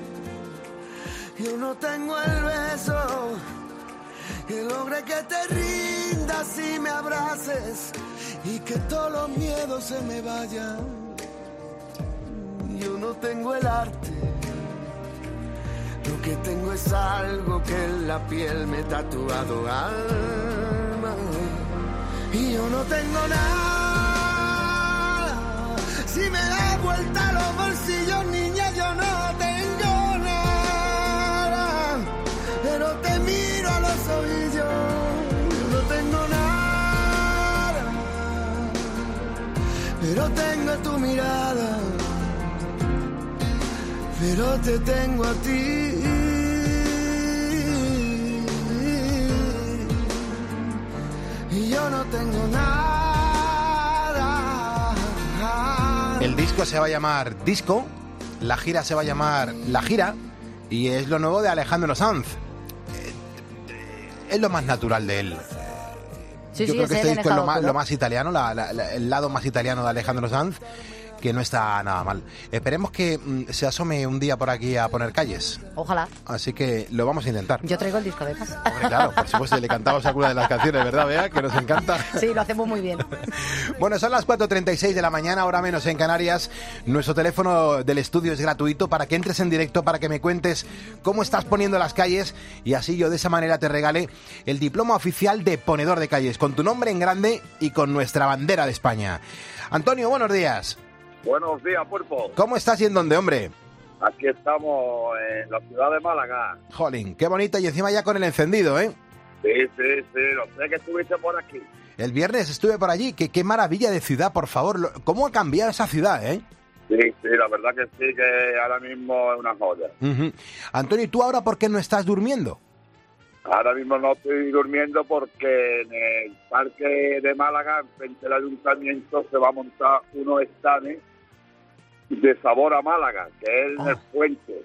Yo no tengo el beso que logre que te rindas y me abraces y que todos los miedos se me vayan. Yo no tengo el arte, lo que tengo es algo que en la piel me he tatuado alma. Y yo no tengo nada, si me da vuelta los bolsillos, niña, yo no tengo nada, pero te miro a los ojillos, yo no tengo nada, pero tengo tu mirada. Pero te tengo a ti. y yo no tengo nada. El disco se va a llamar Disco, la gira se va a llamar La Gira y es lo nuevo de Alejandro Sanz. Eh, Es lo más natural de él. Sí, Yo sí, creo que es este él, disco es lo en más, estado lo puro. más italiano, la- la- la- el lado más italiano de Alejandro Sanz, que no está nada mal. Esperemos que mm, se asome un día por aquí a poner calles. Ojalá. Así que lo vamos a intentar. Yo traigo el disco de paz. Hombre, claro, por supuesto, le cantamos alguna de las canciones, ¿verdad, Bea? Que nos encanta. Sí, lo hacemos muy bien. Bueno, son las cuatro treinta y seis de la mañana, hora menos en Canarias. Nuestro teléfono del estudio es gratuito para que entres en directo, para que me cuentes cómo estás poniendo las calles y así yo de esa manera te regale el diploma oficial de ponedor de calles, con tu nombre en grande y con nuestra bandera de España. Antonio, buenos días. Buenos días, Pulpo. ¿Cómo estás y en dónde, hombre? Aquí estamos en la ciudad de Málaga. Jolín, qué bonita y encima ya con el encendido, ¿eh? Sí, sí, sí, lo sé que estuviste por aquí. El viernes estuve por allí, qué, qué maravilla de ciudad, por favor. Lo- ¿Cómo ha cambiado esa ciudad, eh? Sí, sí, la verdad que sí, que ahora mismo es una joya. Ujú. Antonio, ¿y tú ahora por qué no estás durmiendo? Ahora mismo no estoy durmiendo porque en el parque de Málaga, frente al ayuntamiento, se va a montar unos stands de sabor a Málaga, que es el puente.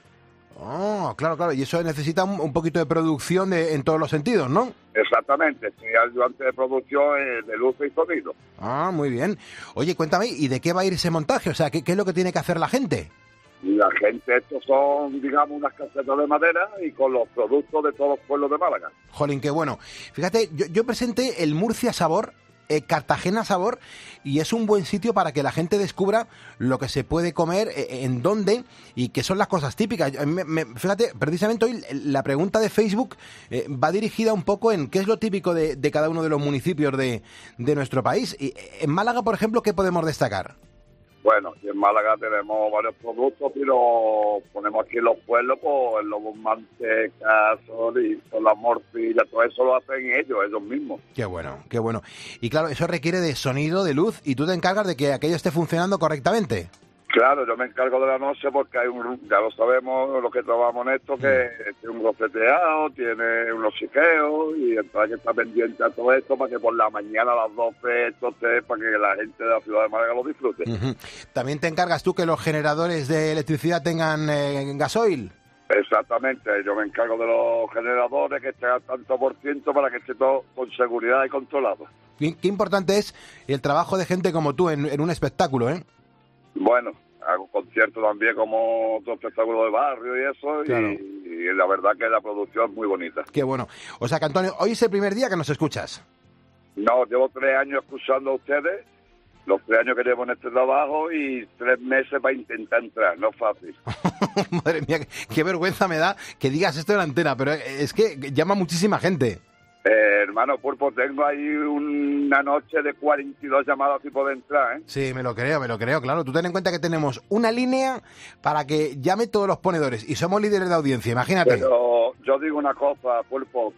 Oh, claro, claro. Y eso necesita un, un poquito de producción de- en todos los sentidos, ¿no? Exactamente, estoy ayudante de producción eh, de luz y sonido. Ah, muy bien. Oye, cuéntame, ¿y de qué va a ir ese montaje? O sea, ¿qué, qué es lo que tiene que hacer la gente? Y la gente, estos son, digamos, unas casetas de madera y con los productos de todos los pueblos de Málaga. Jolín, qué bueno. Fíjate, yo, yo presenté el Murcia Sabor, eh, Cartagena Sabor, y es un buen sitio para que la gente descubra lo que se puede comer, eh, en dónde, y qué son las cosas típicas. A mí me- me- fíjate, precisamente hoy la pregunta de Facebook eh, va dirigida un poco en qué es lo típico de, de cada uno de los municipios de, de nuestro país. Y eh, en Málaga, por ejemplo, ¿qué podemos destacar? Bueno, aquí en Málaga tenemos varios productos, pero ponemos aquí en los pueblos, pues el lobo manteca, chorizo, la morcilla, todo eso lo hacen ellos, ellos mismos. Qué bueno, qué bueno. Y claro, eso requiere de sonido, de luz, y tú te encargas de que aquello esté funcionando correctamente. Claro, yo me encargo de la noche porque hay un, ya lo sabemos, los que trabajamos en esto, que tiene un rofeteado, tiene unos chiqueos, y entonces hay que estar pendiente a todo esto para que por la mañana a las doce esto esté, para que la gente de la ciudad de Málaga lo disfrute. Ujú. También te encargas tú que los generadores de electricidad tengan eh, gasoil. Exactamente, yo me encargo de los generadores, que estén al tanto por ciento para que esté todo con seguridad y controlado. Qué, qué importante es el trabajo de gente como tú en, en un espectáculo, ¿eh? Bueno, hago conciertos también como otros espectáculos de barrio y eso, Claro. y, y la verdad que la producción es muy bonita. Qué bueno. O sea que, Antonio, hoy es el primer día que nos escuchas. No, llevo tres años escuchando a ustedes, los tres años que llevo en este trabajo y tres meses para intentar entrar, no es fácil. Madre mía, qué, qué vergüenza me da que digas esto en la antena, pero es que llama muchísima gente. Eh, hermano Pulpo, tengo ahí una noche de cuarenta y dos llamadas tipo de entrar, ¿eh? Sí, me lo creo, me lo creo, claro. Tú ten en cuenta que tenemos una línea para que llame todos los ponedores y somos líderes de audiencia, imagínate. Pero yo digo una cosa, Pulpo,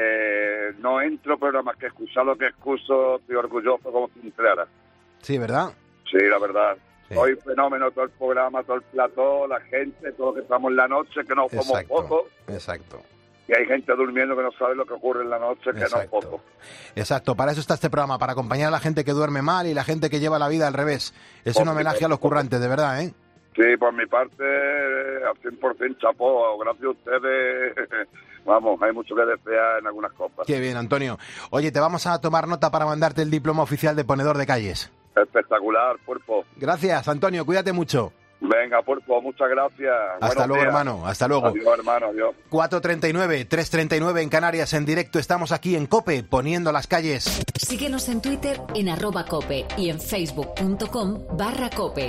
que no entro, pero nada más que escuchar lo que escucho, estoy orgulloso como si entrara. Sí, ¿verdad? Sí, la verdad. Soy fenómeno, todo el programa, todo el plató, la gente, todos que estamos en la noche, que no somos Exacto, pocos. exacto. Y hay gente durmiendo que no sabe lo que ocurre en la noche, que no es Exacto. poco. Exacto, para eso está este programa, para acompañar a la gente que duerme mal y la gente que lleva la vida al revés. Es un Por homenaje a los currantes, de verdad, ¿eh? Sí, por mi parte, al cien por ciento chapó. Gracias a ustedes, vamos, hay mucho que desear en algunas cosas. Qué bien, Antonio. Oye, te vamos a tomar nota para mandarte el diploma oficial de ponedor de calles. Espectacular, Pulpo. Gracias, Antonio, cuídate mucho. Venga, Pulpo, muchas gracias. Hasta Buenos luego, días. hermano, hasta luego. Adiós, hermano, adiós. cuatro treinta y nueve, tres treinta y nueve en Canarias, en directo. Estamos aquí en COPE, poniendo las calles. Síguenos en Twitter en arroba cope y en facebook.com barra cope.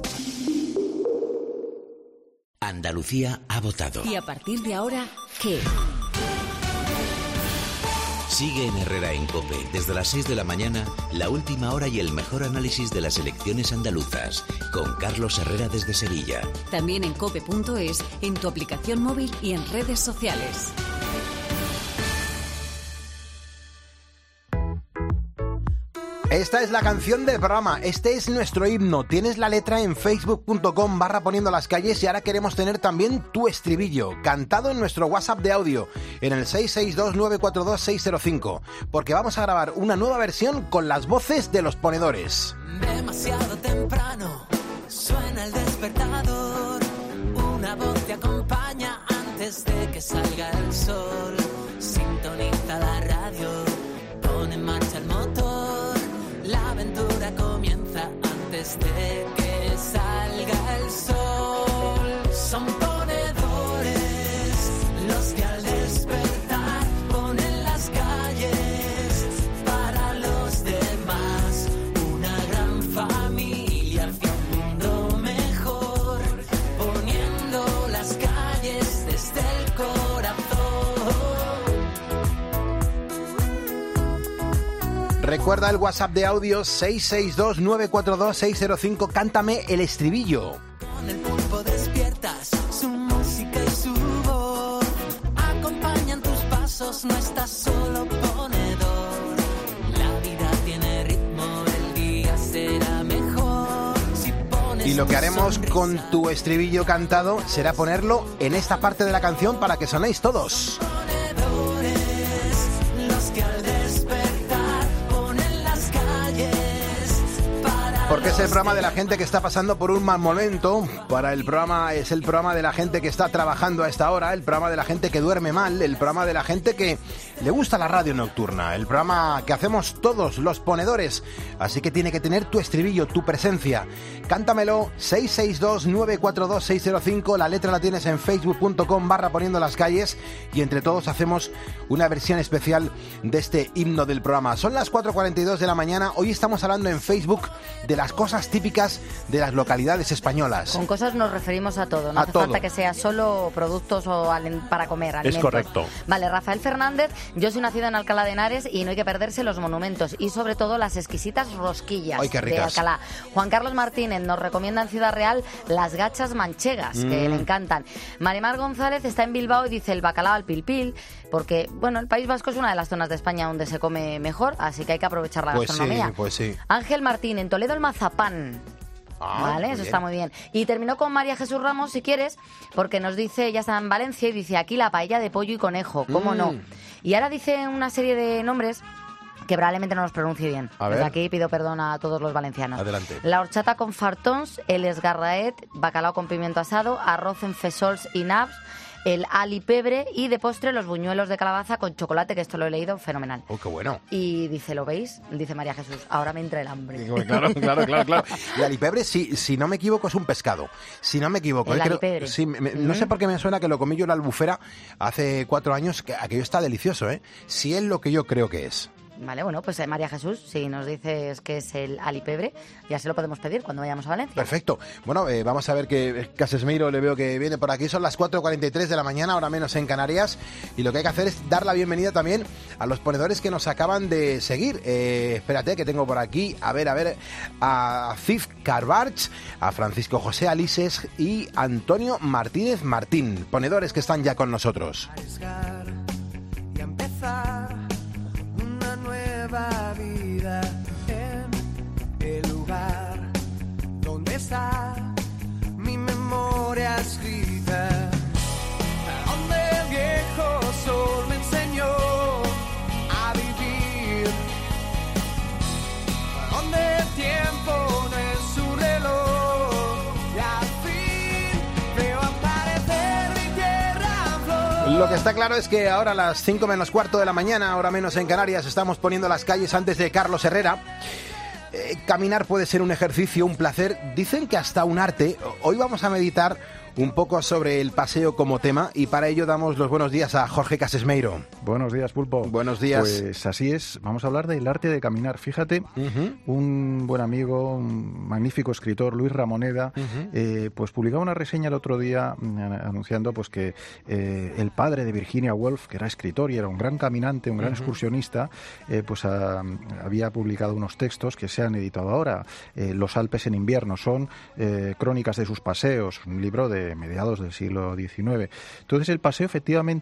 Andalucía ha votado. Y a partir de ahora, ¿qué? Sigue en Herrera en COPE, desde las seis de la mañana, la última hora y el mejor análisis de las elecciones andaluzas, con Carlos Herrera desde Sevilla. También en cope punto es, en tu aplicación móvil y en redes sociales. Esta es la canción del programa, este es nuestro himno. Tienes la letra en facebook.com barra poniendo las calles y ahora queremos tener también tu estribillo, cantado en nuestro WhatsApp de audio, en el seis seis dos nueve cuatro dos seis cero cinco, porque vamos a grabar una nueva versión con las voces de los ponedores. Demasiado temprano, suena el despertador, una voz te acompaña antes de que salga el sol, sintoniza la radio, pone en marcha el motor. La aventura comienza antes de que salga el sol. Son ponedores los que al despertar ponen las calles para los demás. Una gran familia hacia un mundo mejor, poniendo las calles desde el corazón. Recuerda el WhatsApp de audio seis seis dos nueve cuatro dos seis cero cinco. Cántame el estribillo. Con el pulpo despiertas, su música y su voz acompañan tus pasos, no estás solo ponedor. La vida tiene ritmo, el día será mejor. Si pones Y lo que haremos sonrisa, con tu estribillo cantado será ponerlo en esta parte de la canción para que sonéis todos. ponedores, los que al despertar ponen las calles para Porque es el los programa de la gente que está pasando por un mal momento. Para el programa es el programa de la gente que está trabajando a esta hora, el programa de la gente que duerme mal, el programa de la gente que le gusta la radio nocturna, el programa que hacemos todos los ponedores. Así que tiene que tener tu estribillo, tu presencia. Cántamelo, seis seis dos nueve cuatro dos seis cero cinco. La letra la tienes en facebook.com barra poniendo las calles y entre todos hacemos una versión especial de este himno del programa. Son las cuatro cuarenta y dos de la mañana. Hoy estamos hablando en Facebook de las cosas típicas de las localidades españolas. Con cosas nos referimos a todo, no A hace todo. falta que sea solo productos o alen- para comer, alimentos. Es correcto. Vale, Rafael Fernández, yo soy nacido en Alcalá de Henares y no hay que perderse los monumentos y sobre todo las exquisitas rosquillas Ay, qué de ricas. Alcalá. Juan Carlos Martínez nos recomienda en Ciudad Real las gachas manchegas, que Mm. le encantan. Marimar González está en Bilbao y dice el bacalao al pilpil, porque, bueno, el País Vasco es una de las zonas de España donde se come mejor, así que hay que aprovechar la Pues sí, gastronomía. pues sí. Ángel Martín, en Toledo el mazapán. Ah, vale, muy eso bien. está muy bien. Y terminó con María Jesús Ramos, si quieres, porque nos dice, ella está en Valencia y dice aquí la paella de pollo y conejo, ¿cómo Mm. no? Y ahora dice una serie de nombres que probablemente no los pronuncie bien. A Desde ver. aquí pido perdón a todos los valencianos. Adelante. La horchata con fartons, el esgarraet, bacalao con pimiento asado, arroz en fesols y nabs, el alipebre y de postre los buñuelos de calabaza con chocolate, que esto lo he leído, fenomenal. Oh, qué bueno. Y dice, ¿lo veis? Dice María Jesús, ahora me entra el hambre. Claro, claro, claro, claro. Y alipebre, si, si no me equivoco, es un pescado. Si no me equivoco. El eh, creo- alipebre. sí, me- me- No Ujú. sé por qué me suena que lo comí yo en la Albufera hace cuatro años, que aquello está delicioso, ¿eh? Si es lo que yo creo que es. Vale, bueno, pues eh, María Jesús, si nos dices que es el alipebre, ya se lo podemos pedir cuando vayamos a Valencia. Perfecto. Bueno, eh, vamos a ver que Casesmeiro le veo que viene por aquí. Son las cuatro cuarenta y tres de la mañana, ahora menos en Canarias. Y lo que hay que hacer es dar la bienvenida también a los ponedores que nos acaban de seguir. Eh, espérate, que tengo por aquí, a ver, a ver, a Cif Carbarch, a Francisco José Alises y Antonio Martínez Martín. Ponedores que están ya con nosotros. Arriesgar y empezar una nueva vida en el lugar donde está mi memoria escrita, donde el viejo sol me enseñó a vivir, donde el tiempo no es un reloj y al fin veo aparecer mi tierra en flor. Lo que está claro es que ahora a las cinco menos cuarto de la mañana, ahora menos en Canarias, estamos poniendo las calles antes de Carlos Herrera. Eh, caminar puede ser un ejercicio, un placer, dicen que hasta un arte. Hoy vamos a meditar un poco sobre el paseo como tema y para ello damos los buenos días a Jorge Casesmeiro. Buenos días, Pulpo. Buenos días. Pues así es, vamos a hablar del arte de caminar. Fíjate, Uh-huh. un buen amigo, un magnífico escritor, Luis Ramoneda, Uh-huh. eh, pues publicaba una reseña el otro día mm, anunciando pues que eh, el padre de Virginia Woolf, que era escritor y era un gran caminante, un gran Uh-huh. excursionista, eh, pues a- había publicado unos textos que se han editado ahora. Eh, Los Alpes en invierno son eh, crónicas de sus paseos, un libro de mediados del siglo diecinueve. Entonces el paseo efectivamente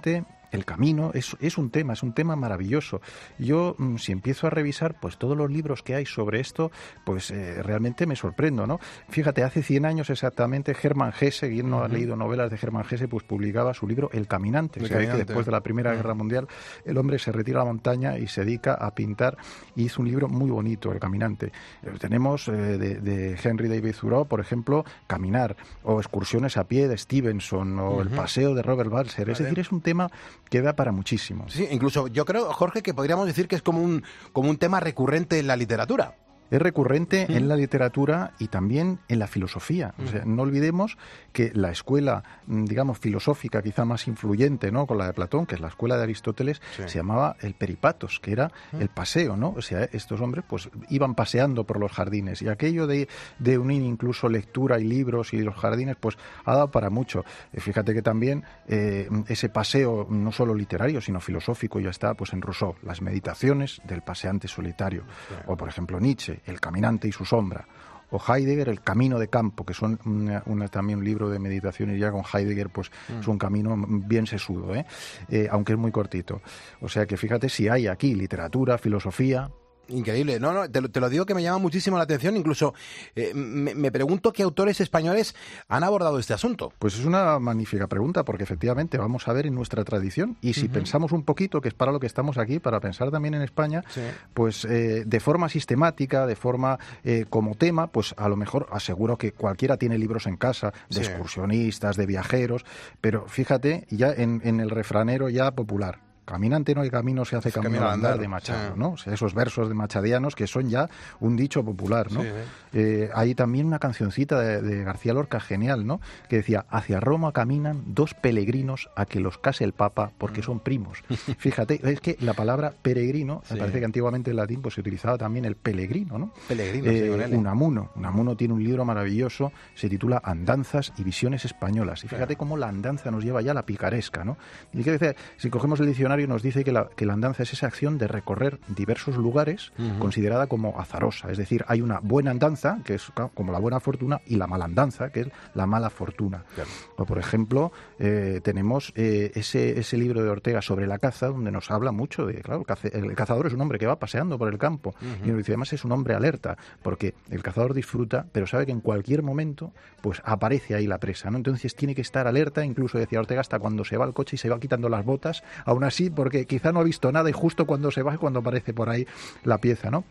el camino es, es un tema, es un tema maravilloso. Yo, si empiezo a revisar pues todos los libros que hay sobre esto, pues eh, realmente me sorprendo, ¿no? Fíjate, hace cien años exactamente, Hermann Hesse, quien no uh-huh. ha leído novelas de Hermann Hesse, pues publicaba su libro El Caminante. El Se Caminante. ve que después de la Primera uh-huh. Guerra Mundial el hombre se retira a la montaña y se dedica a pintar, y hizo un libro muy bonito, El Caminante. Eh, tenemos eh, de, de Henry David Thoreau, por ejemplo, Caminar, o Excursiones a pie de Stevenson, o uh-huh. El paseo de Robert Balser. Vale. Es decir, es un tema que da para muchísimo. Sí, incluso yo creo, Jorge, que podríamos decir que es como un, como un tema recurrente en la literatura. Es recurrente mm. en la literatura y también en la filosofía. Mm. O sea, no olvidemos que la escuela, digamos, filosófica quizá más influyente, ¿no?, con la de Platón, que es la escuela de Aristóteles, sí. se llamaba el peripatos, que era mm. el paseo, ¿no? O sea, estos hombres pues iban paseando por los jardines, y aquello de, de unir incluso lectura y libros y los jardines, pues ha dado para mucho. Eh, fíjate que también eh, ese paseo no solo literario, sino filosófico ya está pues en Rousseau, las meditaciones del paseante solitario, sí. o por ejemplo Nietzsche, El caminante y su sombra, o Heidegger, El camino de campo, que son una, una, también un libro de meditaciones. Ya con Heidegger pues mm. es un camino bien sesudo, ¿eh? Eh, aunque es muy cortito. O sea que fíjate si hay aquí literatura, filosofía. Increíble. No, no, te lo, te lo digo que me llama muchísimo la atención. Incluso eh, me, me pregunto qué autores españoles han abordado este asunto. Pues es una magnífica pregunta, porque efectivamente vamos a ver en nuestra tradición, y si uh-huh. pensamos un poquito, que es para lo que estamos aquí, para pensar también en España, sí. pues eh, de forma sistemática, de forma eh, como tema, pues a lo mejor aseguro que cualquiera tiene libros en casa, de sí. excursionistas, de viajeros, pero fíjate, ya en, en el refranero ya popular: caminante no hay camino, se hace camino al andar, de Machado, sí. ¿no? O sea, esos versos de machadianos que son ya un dicho popular, ¿no? Sí, sí. Eh, hay también una cancioncita de, de García Lorca genial, ¿no?, que decía: hacia Roma caminan dos peregrinos a que los case el Papa porque son primos. Fíjate, es que la palabra peregrino, sí. me parece que antiguamente en latín pues se utilizaba también el pelegrino, ¿no? Pelegrino, eh, sí, con él. Unamuno. Unamuno tiene un libro maravilloso, se titula Andanzas y visiones españolas. Y fíjate cómo la andanza nos lleva ya a la picaresca, ¿no? Y que dice, si cogemos el diccionario, nos dice que la, que la andanza es esa acción de recorrer diversos lugares uh-huh. considerada como azarosa. Es decir, hay una buena andanza, que es como la buena fortuna, y la mala andanza, que es la mala fortuna. Claro. O, por ejemplo, eh, tenemos eh, ese, ese libro de Ortega sobre la caza, donde nos habla mucho de, claro, el, caza, el cazador es un hombre que va paseando por el campo. Uh-huh. Y nos dice, además es un hombre alerta, porque el cazador disfruta, pero sabe que en cualquier momento pues aparece ahí la presa, ¿no? Entonces tiene que estar alerta, incluso decía Ortega, hasta cuando se va al coche y se va quitando las botas, aún así, porque quizá no ha visto nada y justo cuando se va es cuando aparece por ahí la pieza, ¿no?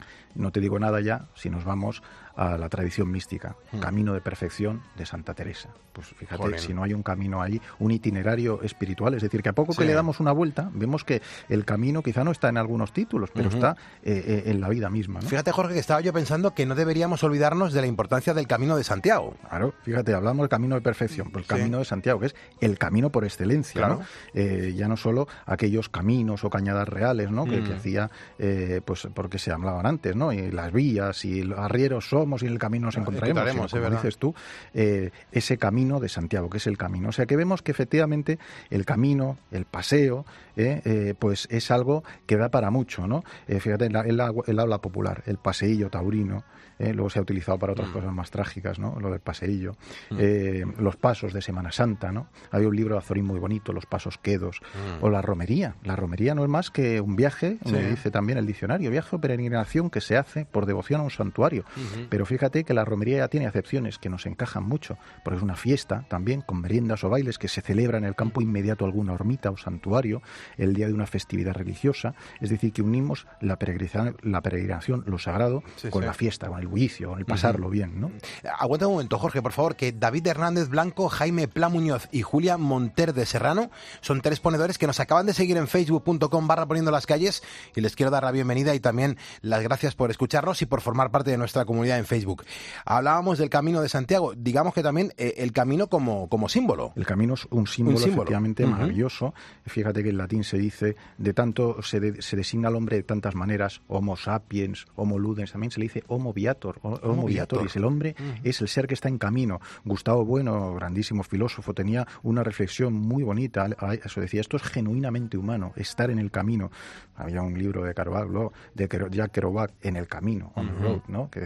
No te digo nada ya si nos vamos a la tradición mística, mm. Camino de Perfección de Santa Teresa. Pues fíjate, Joder. si no hay un camino allí, un itinerario espiritual, es decir, que a poco sí. que le damos una vuelta, vemos que el camino quizá no está en algunos títulos, pero uh-huh. está eh, eh, en la vida misma, ¿no? Fíjate, Jorge, que estaba yo pensando que no deberíamos olvidarnos de la importancia del Camino de Santiago. Claro, fíjate, hablamos del Camino de Perfección, pues el sí. Camino de Santiago, que es el camino por excelencia, claro. ¿no? Eh, ya no solo aquellos caminos o cañadas reales, ¿no? Mm. Que, que hacía, eh, pues porque se hablaban antes, ¿no? Y las vías y los arrieros somos y en el camino nos no, encontraremos, sino, como eh, dices tú, eh, ese camino de Santiago, que es el camino. O sea que vemos que efectivamente el camino, el paseo, eh, eh, pues es algo que da para mucho, ¿no? Eh, fíjate, en la, en la, el habla popular, el paseillo taurino, eh, luego se ha utilizado para otras mm. cosas más trágicas, ¿no? Lo del paseillo, mm. eh, los pasos de Semana Santa, ¿no? Hay un libro de Azorín muy bonito, Los pasos quedos, mm. o la romería. La romería no es más que un viaje, sí. me dice también el diccionario, viaje o peregrinación que se hace por devoción a un santuario. Uh-huh. Pero fíjate que la romería ya tiene acepciones que nos encajan mucho, porque es una fiesta también con meriendas o bailes que se celebra en el campo inmediato a alguna ermita o santuario el día de una festividad religiosa. Es decir, que unimos la peregrinación, la peregrinación lo sagrado, sí, con sí. la fiesta, con el bullicio, con el pasarlo uh-huh. bien, ¿no? Aguanta un momento, Jorge, por favor, que David Hernández Blanco, Jaime Pla Muñoz y Julia Monter de Serrano son tres ponedores que nos acaban de seguir en facebook punto com barra poniendo las calles, y les quiero dar la bienvenida y también las gracias por escucharnos y por formar parte de nuestra comunidad en Facebook. Hablábamos del Camino de Santiago, digamos que también eh, el camino como, como símbolo. El camino es un símbolo, un símbolo. efectivamente uh-huh. maravilloso. Fíjate que en latín se dice, de tanto se, de, se designa al hombre de tantas maneras, homo sapiens, homo ludens, también se le dice homo viator, homo, homo viatoris, el hombre uh-huh. es el ser que está en camino. Gustavo Bueno, grandísimo filósofo, tenía una reflexión muy bonita, eso decía, esto es genuinamente humano, estar en el camino. Había un libro de Carvalho, de Jack Kerouac, En el camino, on the road, ¿no? Que decía famoso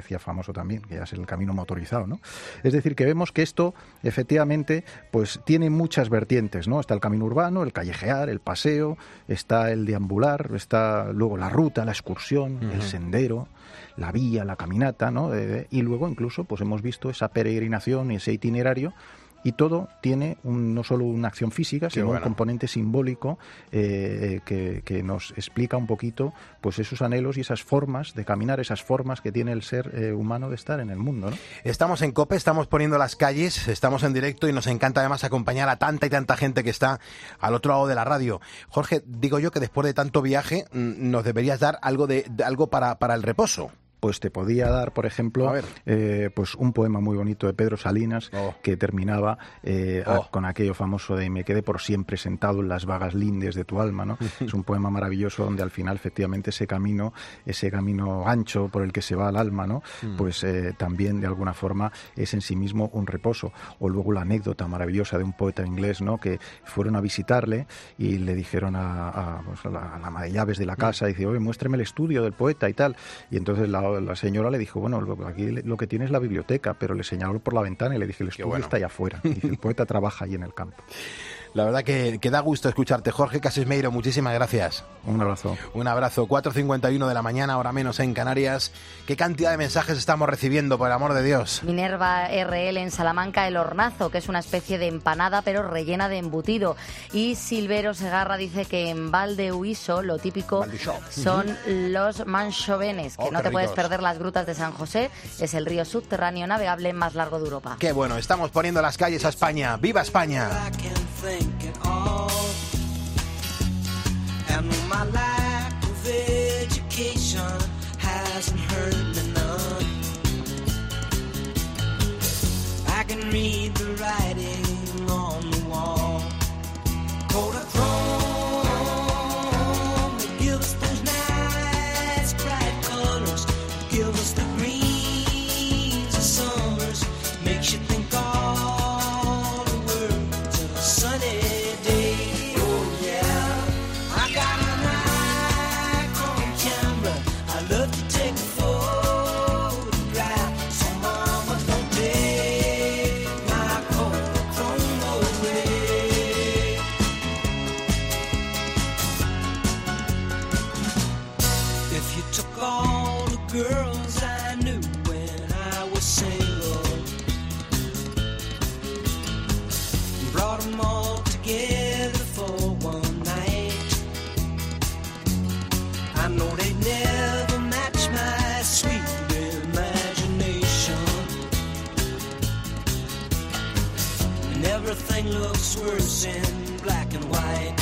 famoso también, que ya es el camino motorizado, ¿no? Es decir, que vemos que esto, efectivamente, pues tiene muchas vertientes, ¿no? Está el camino urbano, el callejear, el paseo, está el deambular, está luego la ruta, la excursión, uh-huh. el sendero, la vía, la caminata, ¿no? De, de, y luego incluso, pues hemos visto esa peregrinación y ese itinerario. Y todo tiene un, no solo una acción física, Qué sino bueno. un componente simbólico eh, que, que nos explica un poquito pues esos anhelos y esas formas de caminar, esas formas que tiene el ser eh, humano de estar en el mundo, ¿no? Estamos en COPE, estamos poniendo las calles, estamos en directo y nos encanta además acompañar a tanta y tanta gente que está al otro lado de la radio. Jorge, digo yo que después de tanto viaje nos deberías dar algo, de, de algo para, para el reposo. Pues te podía dar, por ejemplo, eh, pues un poema muy bonito de Pedro Salinas oh. que terminaba eh, oh. a, con aquello famoso de me quedé por siempre sentado en las vagas lindes de tu alma, ¿no? Es un poema maravilloso donde al final efectivamente ese camino, ese camino ancho por el que se va al alma, ¿no? Mm. Pues eh, también de alguna forma es en sí mismo un reposo. O luego la anécdota maravillosa de un poeta inglés, ¿no? Que fueron a visitarle y le dijeron a, a, pues a la, a la ama de llaves de la casa, mm. y dice, oye, muéstrame el estudio del poeta y tal. Y entonces la la señora le dijo, bueno, aquí lo que tiene es la biblioteca, pero le señaló por la ventana y le dije, el estudio bueno. está allá afuera. Y dice, el poeta trabaja allí en el campo. La verdad que, que da gusto escucharte. Jorge Casesmeiro, muchísimas gracias. Un abrazo. Un abrazo. cuatro cincuenta y uno de la mañana, hora menos en Canarias. ¿Qué cantidad de mensajes estamos recibiendo, por el amor de Dios? Minerva R L en Salamanca, el hornazo, que es una especie de empanada, pero rellena de embutido. Y Silvero Segarra dice que en Valdehuiso lo típico Valdishop. son uh-huh. los manchovenes, que oh, no te ricos. puedes perder las grutas de San José. Es el río subterráneo navegable más largo de Europa. Qué bueno, estamos poniendo las calles a España. ¡Viva España! Thinking all, and my lack of education hasn't hurt me none. I can read the writing on the wall. Kodachrome, it gives us those nice bright colors, give us the greens of summers, makes you think all. Everything looks worse in black and white.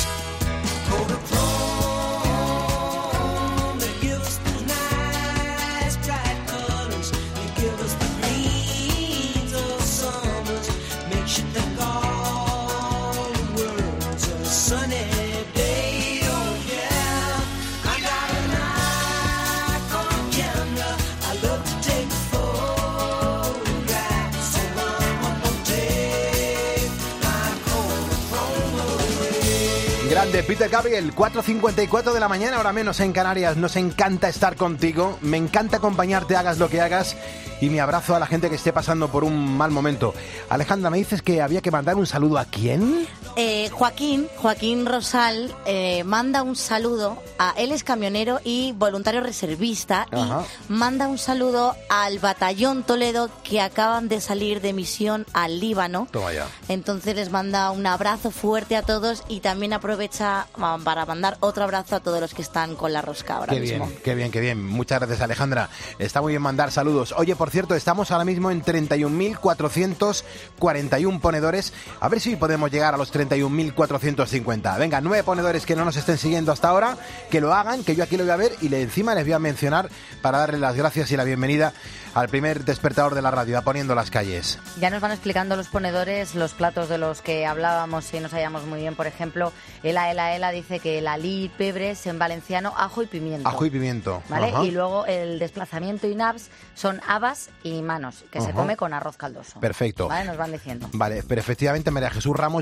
Kodachrome, they give us those nice bright colors. They give us the greens of summers. Makes you think all the world's a sunny day. Oh yeah, I got an Nikon camera. I love to take photographs. So mama, don't take Grande Peter Gabriel, cuatro cincuenta y cuatro de la mañana, ahora menos en Canarias. Nos encanta estar contigo, me encanta acompañarte, hagas lo que hagas. Y mi abrazo a la gente que esté pasando por un mal momento. Alejandra, ¿me dices que había que mandar un saludo a quién? Eh, Joaquín, Joaquín Rosal, eh, manda un saludo a... Él es camionero y voluntario reservista. Ajá. Y manda un saludo al Batallón Toledo, que acaban de salir de misión al Líbano. Toma ya. Entonces les manda un abrazo fuerte a todos y también aprovecha para mandar otro abrazo a todos los que están con la rosca ahora qué mismo. Bien, qué bien, qué bien. Muchas gracias, Alejandra. Está muy bien mandar saludos. Oye, por cierto, estamos ahora mismo en treinta y un mil cuatrocientos cuarenta y uno ponedores. A ver si podemos llegar a los treinta y un mil cuatrocientos cincuenta. Venga, nueve ponedores que no nos estén siguiendo hasta ahora, que lo hagan, que yo aquí lo voy a ver y le, encima les voy a mencionar para darle las gracias y la bienvenida al primer despertador de la radio, a Poniendo las Calles. Ya nos van explicando los ponedores los platos de los que hablábamos, si no sabíamos muy bien. Por ejemplo, Ela, Ela, Ela dice que el alí, pebres en valenciano, ajo y pimiento. Ajo y pimiento. ¿Vale? Ajá. Y luego el desplazamiento y naps son habas y manos, que Ajá. se come con arroz caldoso. Perfecto. ¿Vale? Nos van diciendo. Vale, pero efectivamente María Jesús Ramos dice que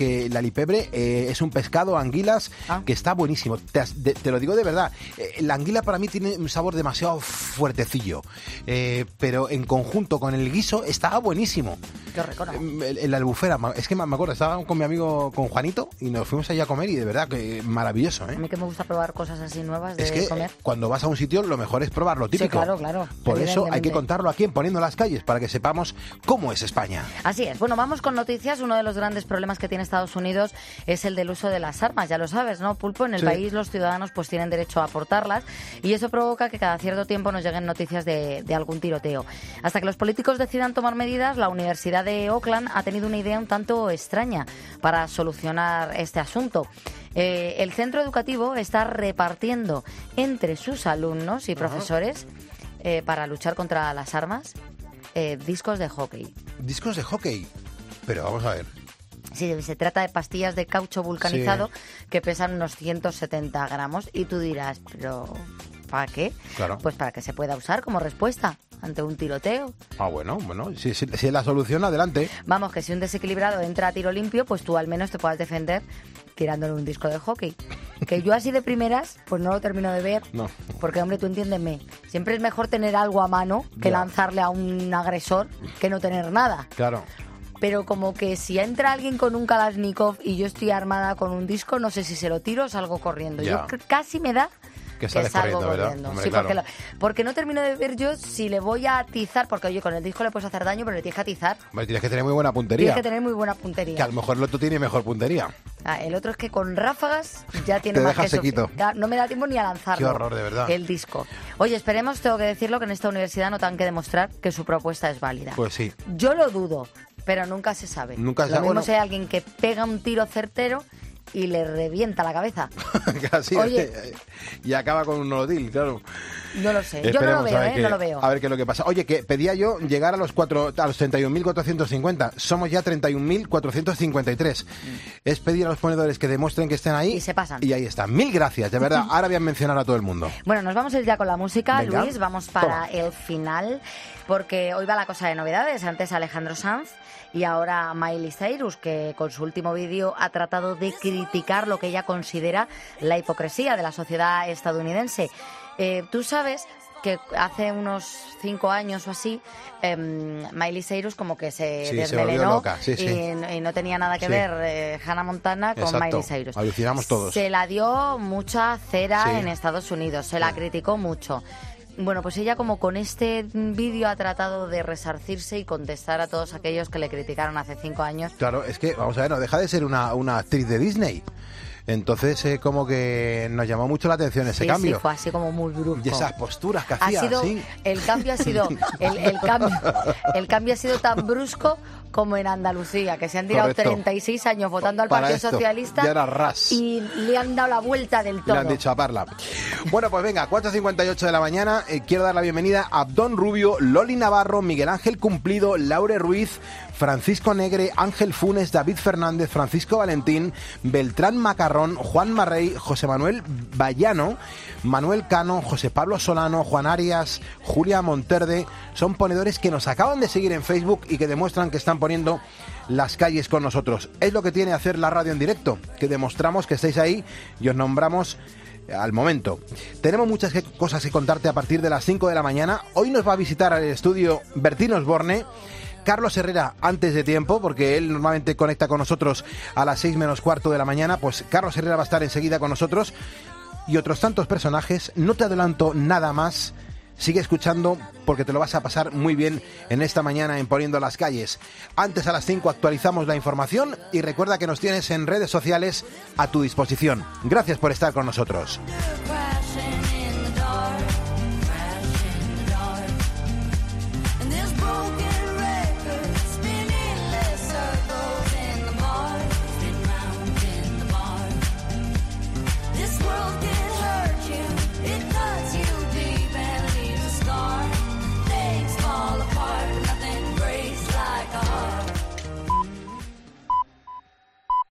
eh, la lipebre eh, es un pescado, anguilas, ah. que está buenísimo. Te, de, te lo digo de verdad. Eh, la anguila para mí tiene un sabor demasiado fuertecillo, eh, pero en conjunto con el guiso estaba buenísimo. Qué rico, ¿no? En la albufera, es que me acuerdo, estaba con mi amigo, con Juanito, y nos fuimos allá a comer y de verdad que maravilloso, ¿eh? A mí que me gusta probar cosas así nuevas de es que comer. Cuando vas a un sitio lo mejor es probar lo típico. Sí, claro, claro. Por eso hay que contarlo aquí en Poniendo las Calles, para que sepamos cómo es España. Así es. Bueno, vamos con noticias. Uno de los grandes problemas que tiene Estados Unidos es el del uso de las armas. Ya lo sabes, ¿no, Pulpo? En el sí. país los ciudadanos pues tienen derecho a portarlas y eso provoca que cada cierto tiempo nos lleguen noticias de, de algún tiroteo. Hasta que los políticos decidan tomar medidas, la Universidad de Oakland ha tenido una idea un tanto extraña para solucionar este asunto. Eh, el centro educativo está repartiendo entre sus alumnos y profesores eh, para luchar contra las armas eh, discos de hockey. ¿Discos de hockey? Pero vamos a ver. Sí, se trata de pastillas de caucho vulcanizado sí. que pesan unos ciento setenta gramos y tú dirás, pero ¿para qué? Claro. Pues para que se pueda usar como respuesta ante un tiroteo. Ah, bueno, bueno, si, si, si es la solución, adelante. Vamos, que si un desequilibrado entra a tiro limpio, pues tú al menos te puedas defender tirándole un disco de hockey. Que yo así de primeras, pues no lo termino de ver. No. Porque, hombre, tú entiéndeme, siempre es mejor tener algo a mano que ya. lanzarle a un agresor que no tener nada. Claro. Pero como que si entra alguien con un Kalashnikov y yo estoy armada con un disco, no sé si se lo tiro o salgo corriendo. Ya. Yo casi me da que, que salgo corriendo, corriendo. Hombre, sí, claro. porque, lo, porque no termino de ver yo si le voy a atizar, porque oye, con el disco le puedes hacer daño, pero le tienes que atizar. Vale, tienes que tener muy buena puntería. Tienes que tener muy buena puntería. Que a lo mejor el otro tiene mejor puntería. Ah, el otro es que con ráfagas ya tiene Te más deja que sequito. Ya, no me da tiempo ni a lanzarlo. Qué horror, de verdad. El disco. Oye, esperemos, tengo que decirlo, que en esta universidad no tengan que demostrar que su propuesta es válida. Pues sí. Yo lo dudo, pero nunca se sabe. Nunca se sabe. Lo mismo bueno. si hay alguien que pega un tiro certero y le revienta la cabeza. Casi, Oye, es que, y acaba con un nolodil, claro. No lo sé. Esperemos, yo no lo veo, ¿eh? Que, no lo veo. A ver qué es lo que pasa. Oye, que pedía yo llegar a los, cuatro, a los treinta y un mil cuatrocientos cincuenta. Somos ya treinta y un mil cuatrocientos cincuenta y tres. Mm. Es pedir a los ponedores que demuestren que estén ahí. Y se pasan. Y ahí está. Mil gracias, de verdad. Ahora voy a mencionar a todo el mundo. Bueno, nos vamos a ir ya con la música, Venga. Luis. Vamos para Toma. el final, porque hoy va la cosa de novedades. Antes Alejandro Sanz y ahora Miley Cyrus, que con su último vídeo ha tratado de criticar lo que ella considera la hipocresía de la sociedad estadounidense. Eh, Tú sabes que hace unos cinco años o así, eh, Miley Cyrus como que se sí, desmelenó se sí, sí. Y, y no tenía nada que sí. ver eh, Hannah Montana con Exacto. Miley Cyrus. Alucinamos todos. Se la dio mucha cera sí. en Estados Unidos, se la criticó mucho. Bueno, pues ella como con este vídeo ha tratado de resarcirse y contestar a todos aquellos que le criticaron hace cinco años. Claro, es que, vamos a ver, no deja de ser una, una actriz de Disney. Entonces, eh, como que nos llamó mucho la atención ese sí, cambio. Sí, fue así como muy brusco. Y esas posturas que hacía, ha sido, ¿sí? El cambio ha sido el, el cambio, el cambio ha sido tan brusco como en Andalucía, que se han tirado Correcto. treinta y seis años votando al Para Partido esto, Socialista ya era ras. y le han dado la vuelta del todo. Le han dicho a parla. Bueno, pues venga, cuatro cincuenta y ocho de la mañana. Eh, quiero dar la bienvenida a Abdón Rubio, Loli Navarro, Miguel Ángel Cumplido, Laure Ruiz, Francisco Negre, Ángel Funes, David Fernández, Francisco Valentín, Beltrán Macarrón, Juan Marrey, José Manuel Vallano, Manuel Cano, José Pablo Solano, Juan Arias, Julia Monterde. Son ponedores que nos acaban de seguir en Facebook y que demuestran que están poniendo las calles con nosotros. Es lo que tiene hacer la radio en directo, que demostramos que estáis ahí y os nombramos al momento. Tenemos muchas que, cosas que contarte a partir de las cinco de la mañana. Hoy nos va a visitar al estudio Bertín Osborne. Carlos Herrera antes de tiempo, porque él normalmente conecta con nosotros a las seis menos cuarto de la mañana. Pues Carlos Herrera va a estar enseguida con nosotros. Y otros tantos personajes. No te adelanto nada más. Sigue escuchando porque te lo vas a pasar muy bien en esta mañana en Poniendo las Calles. Antes a las cinco actualizamos la información y recuerda que nos tienes en redes sociales a tu disposición. Gracias por estar con nosotros.